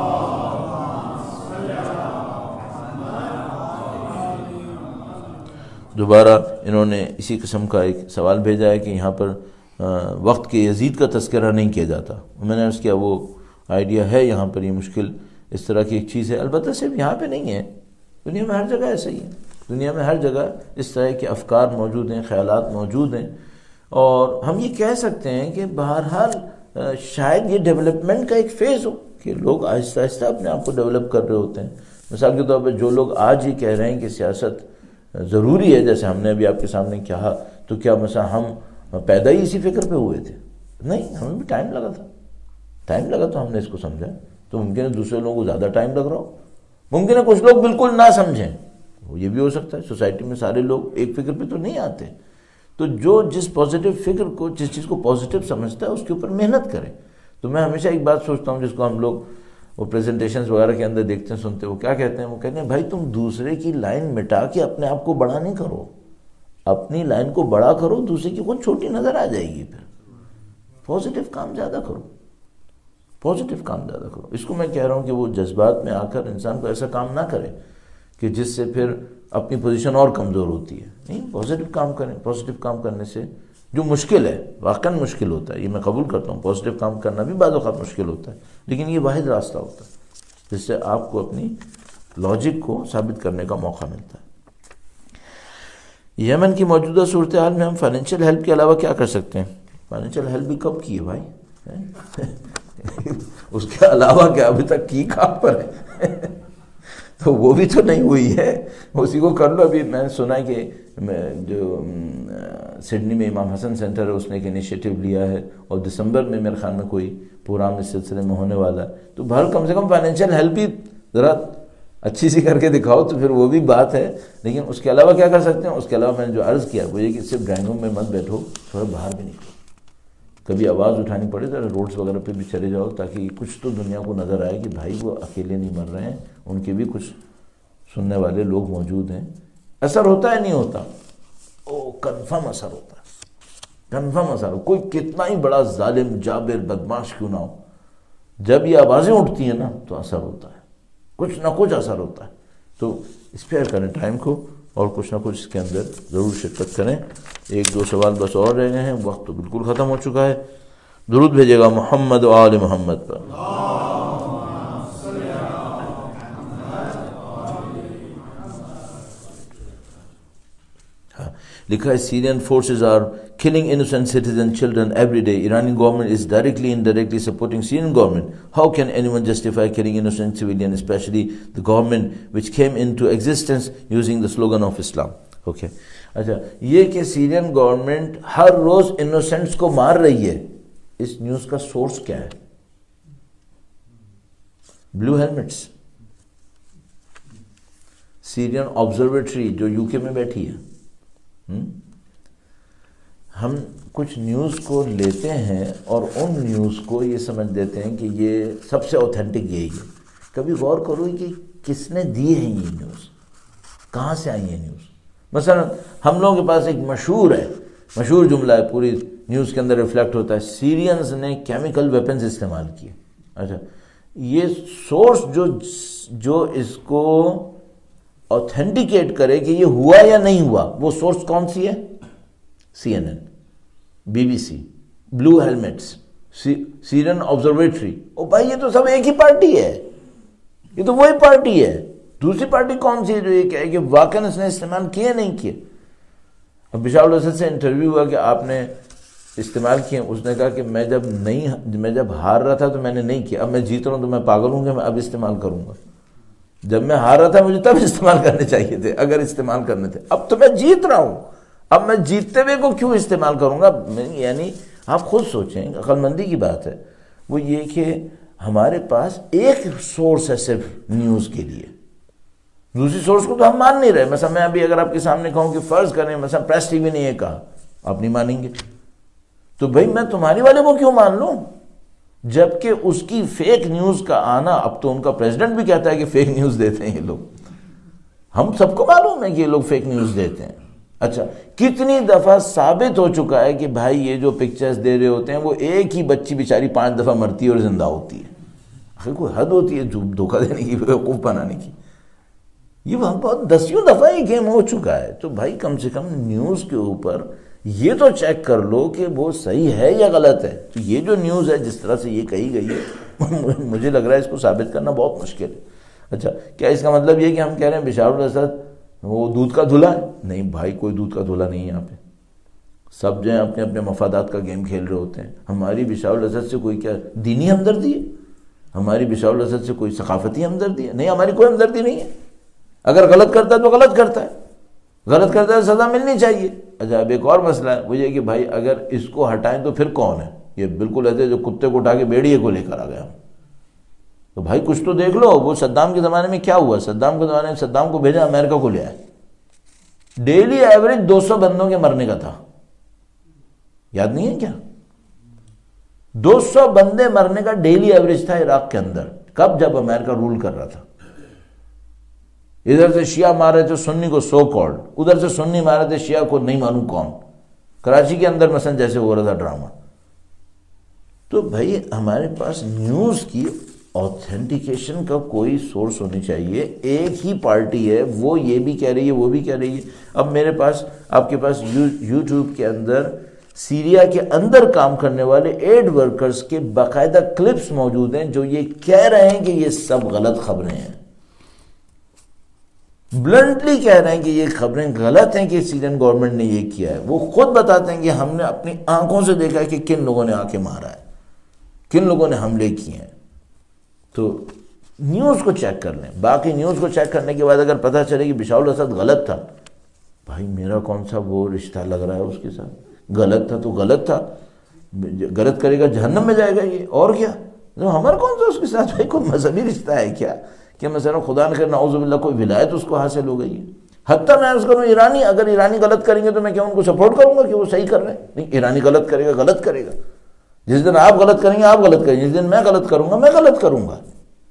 دوبارہ انہوں نے اسی قسم کا ایک سوال بھیجا ہے کہ یہاں پر وقت کے یزید کا تذکرہ نہیں کیا جاتا. میں نے عرض کیا وہ آئیڈیا ہے یہاں پر، یہ مشکل اس طرح کی ایک چیز ہے. البتہ صرف یہاں پہ نہیں ہے، دنیا میں ہر جگہ ایسا ہی ہے. دنیا میں ہر جگہ اس طرح کے افکار موجود ہیں، خیالات موجود ہیں. اور ہم یہ کہہ سکتے ہیں کہ بہرحال شاید یہ ڈیولپمنٹ کا ایک فیز ہو کہ لوگ آہستہ آہستہ اپنے آپ کو ڈیولپ کر رہے ہوتے ہیں. مثال کے طور پہ جو لوگ آج یہ کہہ رہے ہیں کہ سیاست ضروری ہے، جیسے ہم نے ابھی آپ کے سامنے کہا، تو کیا مثلا ہم پیدا ہی اسی فکر پہ ہوئے تھے؟ نہیں، ہمیں بھی ٹائم لگا تھا. ٹائم لگا تو ہم نے اس کو سمجھا. تو ممکن ہے دوسرے لوگوں کو زیادہ ٹائم لگ رہا ہو، ممکن ہے کچھ لوگ بالکل نہ سمجھیں، یہ بھی ہو سکتا ہے. سوسائٹی میں سارے لوگ ایک فکر پہ تو نہیں آتے. تو جو جس پازیٹیو فکر کو، جس چیز کو پازیٹیو سمجھتا ہے، اس کے اوپر محنت کرے. تو میں ہمیشہ ایک بات سوچتا ہوں، جس کو ہم لوگ وہ پریزنٹیشنز وغیرہ کے اندر دیکھتے ہیں، سنتے ہیں، وہ کیا کہتے ہیں؟ وہ کہتے ہیں بھائی تم دوسرے کی لائن مٹا کے اپنے آپ کو بڑا نہیں کرو، اپنی لائن کو بڑا کرو، دوسرے کی خود چھوٹی نظر آ جائے گی. پھر پازیٹیو کام زیادہ کرو، پازیٹیو کام زیادہ کرو. اس کو میں کہہ رہا ہوں کہ وہ جذبات میں آ کر انسان کو ایسا کام نہ کرے کہ جس سے پھر اپنی پوزیشن اور کمزور ہوتی ہے. نہیں، پازیٹیو کام کریں. پازیٹیو کام کرنے سے جو مشکل ہے، واقعاً مشکل ہوتا ہے، یہ میں قبول کرتا ہوں، پازیٹیو کام کرنا بھی بعض اوقات مشکل ہوتا ہے، لیکن یہ واحد راستہ ہوتا ہے جس سے آپ کو اپنی لاجک کو ثابت کرنے کا موقع ملتا ہے. یمن کی موجودہ صورتحال میں ہم فائنینشیل ہیلپ کے علاوہ کیا کر سکتے ہیں؟ فائنینشیل ہیلپ بھی کب کی ہے بھائی؟ اس کے علاوہ کیا ابھی تک کی کہاں پر ہے؟ تو وہ بھی تو نہیں ہوئی ہے، اسی کو کر لو. ابھی میں نے سنا ہے کہ جو سڈنی میں امام حسن سینٹر ہے، اس نے ایک انیشیٹو لیا ہے، اور دسمبر میں میرے خیال میں کوئی پروگرام اس سلسلے میں ہونے والا ہے. تو بہر کم سے کم فائنینشیل ہیلپ ہی ذرا اچھی سی کر کے دکھاؤ تو پھر وہ بھی بات ہے. لیکن اس کے علاوہ کیا کر سکتے ہیں؟ اس کے علاوہ میں نے جو عرض کیا وہ یہ کہ صرف ڈرائنگ روم میں مت بیٹھو، تھوڑا باہر بھی نکلو. کبھی آواز اٹھانی پڑے تو روڈز وغیرہ پہ بھی چلے جاؤ، تاکہ کچھ تو دنیا کو نظر آئے کہ بھائی وہ اکیلے نہیں مر رہے ہیں، ان کے بھی کچھ سننے والے لوگ موجود ہیں. اثر ہوتا ہے نہیں ہوتا؟ او کنفرم اثر ہوتا ہے، کنفرم اثر ہو. کوئی کتنا ہی بڑا ظالم، جابر، بدماش کیوں نہ ہو، جب یہ آوازیں اٹھتی ہیں نا تو اثر ہوتا ہے، کچھ نہ کچھ اثر ہوتا ہے. تو اسپیئر کریں ٹائم کو، اور کچھ نہ کچھ اس کے اندر ضرور شرکت کریں. ایک دو سوال بس اور رہ گئے ہیں، وقت تو بالکل ختم ہو چکا ہے. درود بھیجے گا محمد و آل محمد پر. لکھا ہے Syrian forces are killing innocent citizen children every day. Iranian government is directly indirectly supporting Syrian government. How can anyone justify killing innocent civilians, especially the government which came into existence using the slogan of Islam? Okay. اچھا، یہ کہ سیرین government ہر روز انوسنٹس کو مار رہی ہے، اس news کا source کیا ہے؟ بلو ہیلمٹس، سیرین آبزرویٹری جو یو کے میں بیٹھی ہے. ہم کچھ نیوز کو لیتے ہیں اور ان نیوز کو یہ سمجھ دیتے ہیں کہ یہ سب سے اوتھینٹک یہی ہے. کبھی غور کرو کہ کس نے دی ہے یہ نیوز، کہاں سے آئی ہے نیوز؟ مثلا ہم لوگوں کے پاس ایک مشہور ہے، مشہور جملہ ہے، پوری نیوز کے اندر ریفلیکٹ ہوتا ہے، سیرینز نے کیمیکل ویپنز استعمال کیے. اچھا یہ سورس جو جو اس کو اوتھینٹیکیٹ کرے کہ یہ ہوا یا نہیں ہوا، وہ سورس کون سی ہے؟ C N N, B B C, blue helmets, Syrian observatory. او بھائی یہ تو سب ایک ہی پارٹی ہے، یہ تو وہی پارٹی ہے. دوسری پارٹی کون سی ہے جو یہ کہے کہ واقعاً اس نے استعمال کیے نہیں کیے؟ اب بشار الاسد سے انٹرویو ہوا کہ آپ نے استعمال کیے، اس نے کہا کہ میں جب نہیں میں جب ہار رہا تھا تو میں نے نہیں کیا، اب میں جیت رہا ہوں تو میں پاگل ہوں کہ میں اب استعمال کروں گا. جب میں ہار رہا تھا مجھے تب استعمال کرنے چاہیے تھے اگر استعمال کرنے تھے. اب تو میں جیت رہا ہوں، اب میں جیتتے ہوئے کو کیوں استعمال کروں گا؟ یعنی آپ خود سوچیں، عقل مندی کی بات ہے وہ یہ کہ ہمارے پاس ایک سورس ہے صرف نیوز کے لیے، دوسری سورس کو تو ہم مان نہیں رہے. مثلا میں ابھی اگر آپ کے سامنے کہوں کہ فرض کریں مثلا پریس ٹی وی نے یہ کہا، آپ نہیں مانیں گے، تو بھائی میں تمہاری والے کو کیوں مان لوں؟ جبکہ اس کی فیک نیوز کا آنا، اب تو ان کا پریزیڈنٹ بھی کہتا ہے کہ فیک نیوز دیتے ہیں یہ لوگ، ہم سب کو معلوم ہے کہ یہ لوگ فیک نیوز دیتے ہیں. اچھا کتنی دفعہ ثابت ہو چکا ہے کہ بھائی یہ جو پکچرز دے رہے ہوتے ہیں وہ ایک ہی بچی بیچاری پانچ دفعہ مرتی ہے اور زندہ ہوتی ہے. آخر کوئی حد ہوتی ہے دھوکہ دینے کی، بیوقوف بنانے کی. یہ وہاں بہت دسیوں دفعہ یہ گیم ہو چکا ہے. تو بھائی کم سے کم نیوز کے اوپر یہ تو چیک کر لو کہ وہ صحیح ہے یا غلط ہے. تو یہ جو نیوز ہے جس طرح سے یہ کہی گئی ہے مجھے لگ رہا ہے اس کو ثابت کرنا بہت مشکل ہے. اچھا کیا اس کا مطلب یہ کہ ہم کہہ رہے ہیں بشار الاسد وہ دودھ کا دھلا ہے؟ نہیں بھائی، کوئی دودھ کا دھلا نہیں ہے. یہاں پہ سب جو ہیں اپنے اپنے مفادات کا گیم کھیل رہے ہوتے ہیں. ہماری بشار الاسد سے کوئی کیا دینی ہمدردی ہے؟ ہماری بشار الاسد سے کوئی ثقافتی ہمدردی ہے؟ نہیں، ہماری کوئی ہمدردی نہیں ہے. اگر غلط کرتا ہے تو غلط کرتا ہے، غلط کرتا ہے سزا ملنی چاہیے. اچھا اب ایک اور مسئلہ ہے وہ یہ کہ بھائی اگر اس کو ہٹائیں تو پھر کون ہے؟ یہ بالکل ایسے جو کتے کو اٹھا کے بیڑیے کو لے کر آ گیا. تو بھائی کچھ تو دیکھ لو. وہ صدام کے زمانے میں کیا ہوا؟ صدام کے زمانے میں صدام کو بھیجا، امریکہ کو لے آئے. ڈیلی ایوریج دو سو بندوں کے مرنے کا تھا، یاد نہیں ہے کیا؟ دو سو بندے مرنے کا ڈیلی ایوریج تھا عراق کے اندر. کب؟ جب امریکہ رول کر رہا تھا. ادھر سے شیعہ مار رہے تھے سنی کو سو کالڈ، ادھر سے سنی مار رہے تھے شیعہ کو نہیں معلوم کون. کراچی کے اندر مثلا جیسے ہو رہا تھا ڈرامہ. تو بھائی ہمارے پاس نیوز کی اوتھینٹیکیشن کا کوئی سورس ہونی چاہیے. ایک ہی پارٹی ہے، وہ یہ بھی کہہ رہی ہے وہ بھی کہہ رہی ہے. اب میرے پاس آپ کے پاس یوٹیوب کے اندر سیریا کے اندر کام کرنے والے ایڈ ورکرز کے باقاعدہ کلپس موجود ہیں جو یہ کہہ رہے ہیں کہ یہ سب غلط خبریں ہیں. بلنٹلی کہہ رہے ہیں کہ یہ خبریں غلط ہیں کہ سیرین گورنمنٹ نے یہ کیا ہے. وہ خود بتاتے ہیں کہ ہم نے اپنی آنکھوں سے دیکھا ہے کہ کن لوگوں نے آ کے مارا ہے، کن لوگوں نے حملے کیے ہیں. تو نیوز کو چیک کر لیں. باقی نیوز کو چیک کرنے کے بعد اگر پتہ چلے کہ بشار الاسد غلط تھا، بھائی میرا کون سا وہ رشتہ لگ رہا ہے اس کے ساتھ؟ غلط تھا تو غلط تھا، غلط کرے گا جہنم میں جائے گا یہ، اور کیا. ہمارا کون سا اس کے ساتھ بھائی کوئی مذہبی رشتہ ہے کیا کہ مثلا خدا نہ کرے نعوذ باللہ کوئی ولایت اس کو حاصل ہو گئی ہے؟ حتیٰ میں عرض کروں ایرانی، اگر ایرانی غلط کریں گے تو میں کیا ان کو سپورٹ کروں گا کہ وہ صحیح کر رہے ہیں؟ نہیں، ایرانی غلط کرے گا غلط کرے گا. جس دن آپ غلط کریں گے آپ غلط کریں گے، جس دن میں غلط کروں گا میں غلط کروں گا.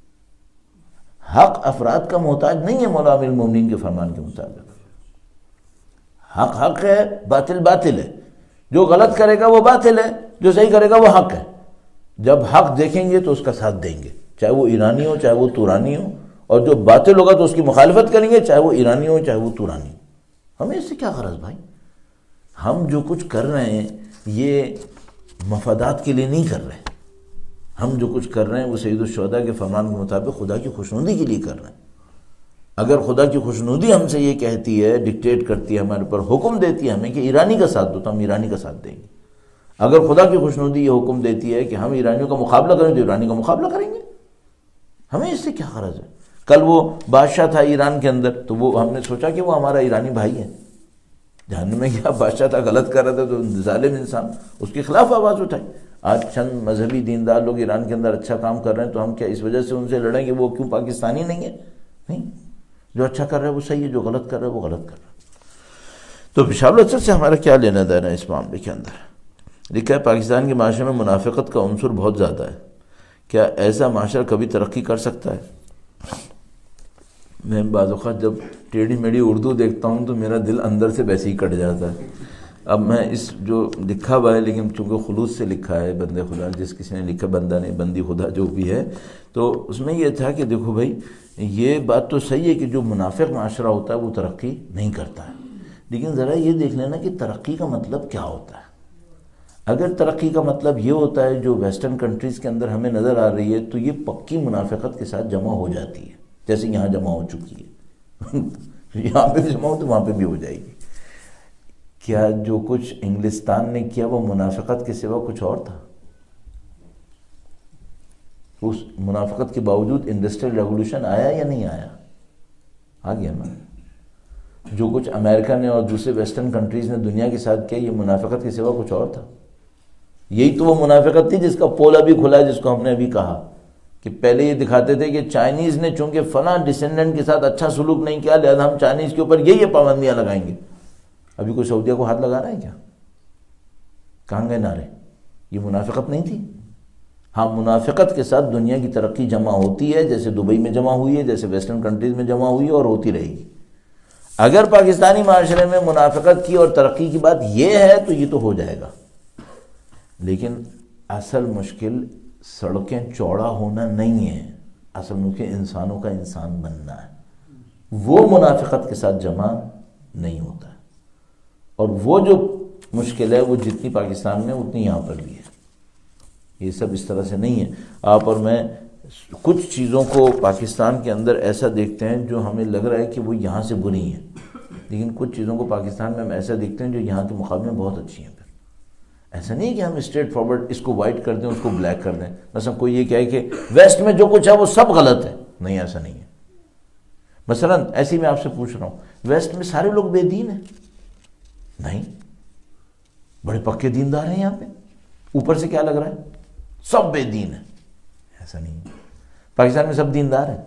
حق افراد کا محتاج نہیں ہے مولا امیر المومنین کے فرمان کے مطابق. حق حق ہے، باطل باطل ہے. جو غلط کرے گا وہ باطل ہے، جو صحیح کرے گا وہ حق ہے. جب حق دیکھیں گے تو اس کا ساتھ دیں گے، چاہے وہ ایرانی ہو چاہے وہ تورانی ہو. اور جو باطل ہوگا تو اس کی مخالفت کریں گے، چاہے وہ ایرانی ہو چاہے وہ تورانی ہو. ہمیں اس سے کیا غرض بھائی؟ ہم جو کچھ کر رہے ہیں یہ مفادات کے لیے نہیں کر رہے. ہم جو کچھ کر رہے ہیں وہ سید الشہداء کے فرمان کے مطابق خدا کی خوشنودی کے لیے کر رہے ہیں. اگر خدا کی خوشنودی ہم سے یہ کہتی ہے، ڈکٹیٹ کرتی ہے ہمارے پر، حکم دیتی ہے ہمیں کہ ایرانی کا ساتھ دو، تو ہم ایرانی کا ساتھ دیں گے. اگر خدا کی خوشنودی یہ حکم دیتی ہے کہ ہم ایرانیوں کا مقابلہ کریں تو ایرانی کا مقابلہ کریں گے. ہمیں اس سے کیا غرض ہے؟ کل وہ بادشاہ تھا ایران کے اندر تو وہ ہم نے سوچا کہ وہ ہمارا ایرانی بھائی ہے. جہنم میں کیا بادشاہ تھا، غلط کر رہا تھا تو ظالم انسان، اس کے خلاف آواز اٹھائی. آج چند مذہبی دیندار لوگ ایران کے اندر اچھا کام کر رہے ہیں تو ہم کیا اس وجہ سے ان سے لڑیں کہ وہ کیوں پاکستانی نہیں ہے؟ نہیں، جو اچھا کر رہا ہے وہ صحیح ہے، جو غلط کر رہا ہے وہ غلط کر رہا ہے. تو بشار الاسد سے ہمارا کیا لینا دینا ہے اس معاملے کے اندر؟ لکھا ہے پاکستان کے معاشرے میں منافقت کا عنصر بہت زیادہ ہے. کیا ایسا معاشرہ کبھی ترقی کر سکتا ہے؟ میں بعض اوقات جب ٹیڑھی میڑھی اردو دیکھتا ہوں تو میرا دل اندر سے ویسے ہی کٹ جاتا ہے. اب میں اس جو لکھا ہوا ہے لیکن چونکہ خلوص سے لکھا ہے بندے خدا، جس کسی نے لکھا، بندہ نہیں بندی خدا جو بھی ہے، تو اس میں یہ تھا کہ دیکھو بھائی یہ بات تو صحیح ہے کہ جو منافق معاشرہ ہوتا ہے وہ ترقی نہیں کرتا ہے، لیکن ذرا یہ دیکھ لینا کہ ترقی کا مطلب کیا ہوتا ہے. اگر ترقی کا مطلب یہ ہوتا ہے جو ویسٹرن کنٹریز کے اندر ہمیں نظر آ رہی ہے تو یہ پکی منافقت کے ساتھ جمع ہو جاتی ہے، جیسے یہاں جمع ہو چکی ہے. یہاں پہ جمع ہو تو وہاں پہ بھی ہو جائے گی. کیا جو کچھ انگلستان نے کیا وہ منافقت کے سوا کچھ اور تھا؟ اس منافقت کے باوجود انڈسٹریل ریولوشن آیا یا نہیں آیا؟ آ گیا نا. جو کچھ امریکہ نے اور دوسرے ویسٹرن کنٹریز نے دنیا کے ساتھ کیا یہ منافقت کے سوا کچھ اور تھا؟ یہی تو وہ منافقت تھی جس کا پول ابھی کھلا ہے، جس کو ہم نے ابھی کہا کہ پہلے یہ دکھاتے تھے کہ چائنیز نے چونکہ فلاں ڈسینڈنٹ کے ساتھ اچھا سلوک نہیں کیا لہذا ہم چائنیز کے اوپر یہ یہ پابندیاں لگائیں گے. ابھی کوئی سعودیہ کو ہاتھ لگا رہا ہے کیا؟ کہاں گئے نعرے؟ یہ منافقت نہیں تھی؟ ہاں، منافقت کے ساتھ دنیا کی ترقی جمع ہوتی ہے، جیسے دبئی میں جمع ہوئی ہے، جیسے ویسٹرن کنٹریز میں جمع ہوئی ہے اور ہوتی رہے گی. اگر پاکستانی معاشرے میں منافقت کی اور ترقی کی بات یہ ہے تو یہ تو ہو جائے گا، لیکن اصل مشکل سڑکیں چوڑا ہونا نہیں ہے، اصل مشکل انسانوں کا انسان بننا ہے. وہ منافقت کے ساتھ جمع نہیں ہوتا ہے، اور وہ جو مشکل ہے وہ جتنی پاکستان میں اتنی یہاں پر بھی ہے. یہ سب اس طرح سے نہیں ہے. آپ اور میں کچھ چیزوں کو پاکستان کے اندر ایسا دیکھتے ہیں جو ہمیں لگ رہا ہے کہ وہ یہاں سے بری ہیں، لیکن کچھ چیزوں کو پاکستان میں ہم ایسا دیکھتے ہیں جو یہاں کے مقابلے میں بہت اچھی ہیں. پھر ایسا نہیں ہے کہ ہم اسٹریٹ فارورڈ اس کو وائٹ کر دیں اس کو بلیک کر دیں. مثلا کوئی یہ کہے کہ ویسٹ میں جو کچھ ہے وہ سب غلط ہے. نہیں، ایسا نہیں ہے. مثلا ایسی میں آپ سے پوچھ رہا ہوں، ویسٹ میں سارے لوگ بے دین ہیں؟ نہیں، بڑے پکے دیندار ہیں یہاں پہ. اوپر سے کیا لگ رہا ہے؟ سب بے دین ہیں. ایسا نہیں ہے. پاکستان میں سب دیندار ہیں.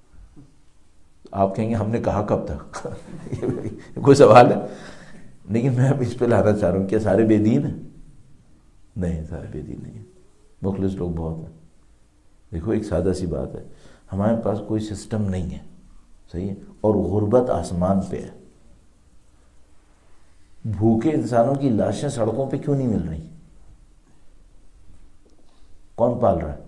آپ کہیں گے ہم نے کہا کب تک؟ کوئی سوال ہے؟ لیکن میں اب اس پہ لانا چاہ رہا ہوں، کیا سارے بے دین ہیں؟ نہیں، سارے بے دین نہیں ہیں. مخلص لوگ بہت ہیں. دیکھو ایک سادہ سی بات ہے، ہمارے پاس کوئی سسٹم نہیں ہے، صحیح ہے، اور غربت آسمان پہ ہے. بھوکے انسانوں کی لاشیں سڑکوں پہ کیوں نہیں مل رہی؟ کون پال رہا ہے؟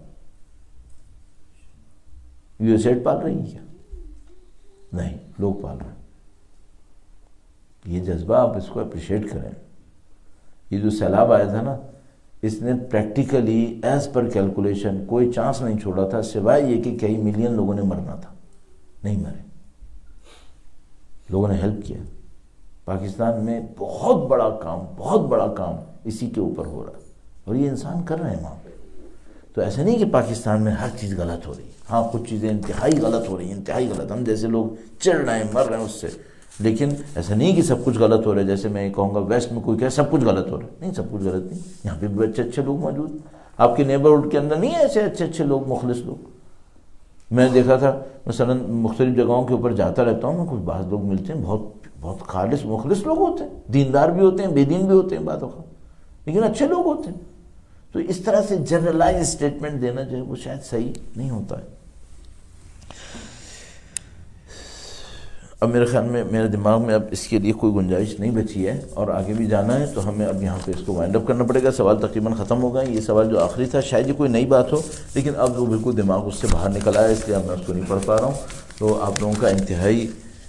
یو ایس ایڈ پال رہی ہے کیا؟ نہیں، لوگ پال رہے ہیں. یہ جذبہ آپ اس کو اپریشیٹ کریں. یہ جو سیلاب آیا تھا نا، اس نے پریکٹیکلی ایز پر کیلکولیشن کوئی چانس نہیں چھوڑا تھا سوائے یہ کہ کئی ملین لوگوں نے مرنا تھا. نہیں مرے، لوگوں نے ہیلپ کیا. پاکستان میں بہت بڑا کام بہت بڑا کام اسی کے اوپر ہو رہا ہے، اور یہ انسان کر رہے ہیں وہاں پہ. تو ایسا نہیں کہ پاکستان میں ہر چیز غلط ہو رہی ہے. ہاں، کچھ چیزیں انتہائی غلط ہو رہی ہیں، انتہائی غلط. ہم جیسے لوگ چڑ رہے ہیں، مر رہے ہیں اس سے. لیکن ایسا نہیں کہ سب کچھ غلط ہو رہا ہے. جیسے میں یہ کہوں گا ویسٹ میں کوئی کہے سب کچھ غلط ہو رہا ہے. نہیں، سب کچھ غلط نہیں. یہاں پہ بھی اچھے اچھے لوگ موجود. آپ کے نیبرہڈ کے اندر نہیں ہے ایسے اچھے اچھے لوگ، مخلص لوگ؟ میں نے دیکھا تھا مثلا مختلف جگہوں کے اوپر جاتا رہتا ہوں، کچھ بعض لوگ ملتے ہیں بہت بہت خالص مخلص لوگ ہوتے ہیں، دیندار بھی ہوتے ہیں، بے دین بھی ہوتے ہیں بعض اوقات، لیکن اچھے لوگ ہوتے ہیں. تو اس طرح سے جنرلائز اسٹیٹمنٹ دینا جو ہے وہ شاید صحیح نہیں ہوتا ہے. اب میرے خیال میں میرے دماغ میں اب اس کے لیے کوئی گنجائش نہیں بچی ہے، اور آگے بھی جانا ہے تو ہمیں اب یہاں پہ اس کو وائنڈ اپ کرنا پڑے گا. سوال تقریباً ختم ہو گئے. یہ سوال جو آخری تھا شاید یہ کوئی نئی بات ہو، لیکن اب وہ بالکل دماغ اس سے باہر نکل آیا، اس لیے اب میں اس کو نہیں پڑھ پا رہا ہوں. تو آپ لوگوں کا انتہائی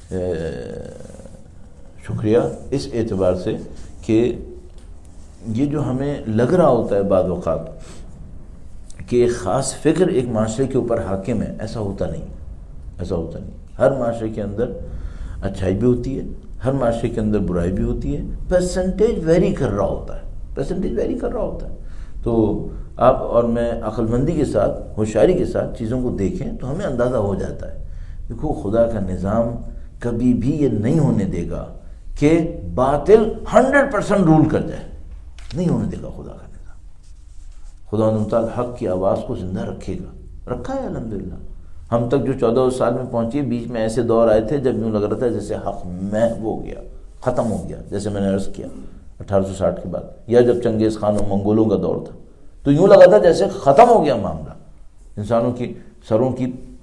شکریہ اس اعتبار سے کہ یہ جو ہمیں لگ رہا ہوتا ہے بعض اوقات کہ ایک خاص فکر ایک معاشرے کے اوپر حاکم ہے، ایسا ہوتا نہیں. ایسا ہوتا نہیں. ہر معاشرے کے اندر اچھائی بھی ہوتی ہے، ہر معاشرے کے اندر برائی بھی ہوتی ہے. پرسنٹیج ویری کر رہا ہوتا ہے، پرسنٹیج ویری کر رہا ہوتا ہے. تو آپ اور میں عقل مندی کے ساتھ، ہوشیاری کے ساتھ چیزوں کو دیکھیں تو ہمیں اندازہ ہو جاتا ہے. دیکھو خدا کا نظام کبھی بھی یہ نہیں ہونے دے گا کہ باطل ہنڈریڈ پرسنٹ رول کر جائے. نہیں ہونے دے گا خدا کا نظام. خدا تعالیٰ حق کی آواز کو زندہ رکھے گا. رکھا ہے الحمدللہ. ہم تک جو چودہ سال میں پہنچی، بیچ میں ایسے دور آئے تھے جب یوں لگ رہا تھا جیسے حق محو ہو گیا، ختم ہو گیا. جیسے میں نے عرض کیا اٹھارہ سو ساٹھ کے بعد، یا جب چنگیز خان اور منگولوں کا دور تھا، تو یوں لگا تھا جیسے ختم ہو گیا معاملہ. انسانوں کی سروں کی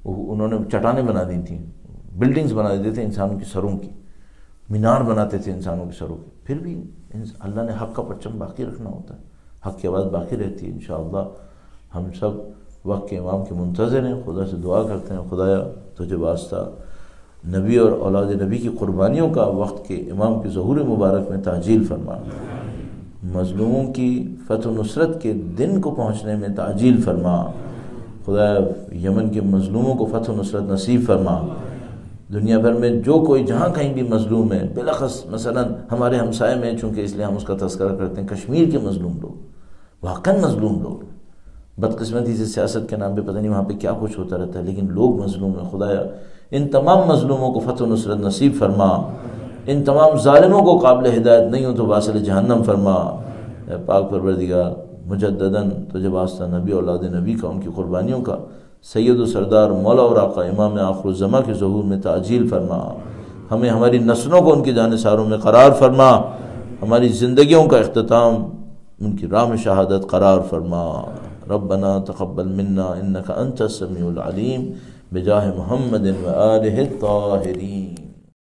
انہوں نے چٹانیں بنا دی تھیں، بلڈنگز بنا دیتے تھے انسانوں کی سروں کی، مینار بناتے تھے انسانوں کی سروں کی، پھر بھی اللہ نے حق کا پرچم باقی رکھنا ہوتا ہے، حق کی آواز باقی رہتی ہے۔ انشاءاللہ ہم سب وقت کے امام کے منتظر ہیں، خدا سے دعا کرتے ہیں خدایا تجھے واسطہ نبی اور اولاد نبی کی قربانیوں کا وقت کے امام کی ظہور مبارک میں تعجیل فرما، مظلوموں کی فتح و نصرت کے دن کو پہنچنے میں تعجیل فرما، خدا یمن کے مظلوموں کو فتح و نصرت نصیب فرما، دنیا بھر میں جو کوئی جہاں کہیں بھی مظلوم ہے، بلخص مثلا ہمارے ہمسائے میں، چونکہ اس لیے ہم اس کا تذکرہ کرتے ہیں، کشمیر کے مظلوم لوگ، واقعاً مظلوم لوگ، بدقسمتی سے سیاست کے نام پہ پتہ نہیں وہاں پہ کیا کچھ ہوتا رہتا ہے، لیکن لوگ مظلوم ہیں، خدایا ان تمام مظلوموں کو فتح و نصرت نصیب فرما، ان تمام ظالموں کو قابل ہدایت نہیں ہو تو واصل جہنم فرما۔ اے پاک پروردگار مجدداً تجھے واسطہ نبی اولاد نبی کا، ان کی قربانیوں کا، سید و سردار مولا اور آقا امام آخر الزماں کے ظہور میں تعجیل فرما، ہمیں ہماری نسلوں کو ان کے جانثاروں میں قرار فرما، ہماری زندگیوں کا اختتام ان کی راہ میں شہادت قرار فرما۔ ربنا تقبل منا انك انت السميع العليم بجاہ محمد و آلہ الطاہرین۔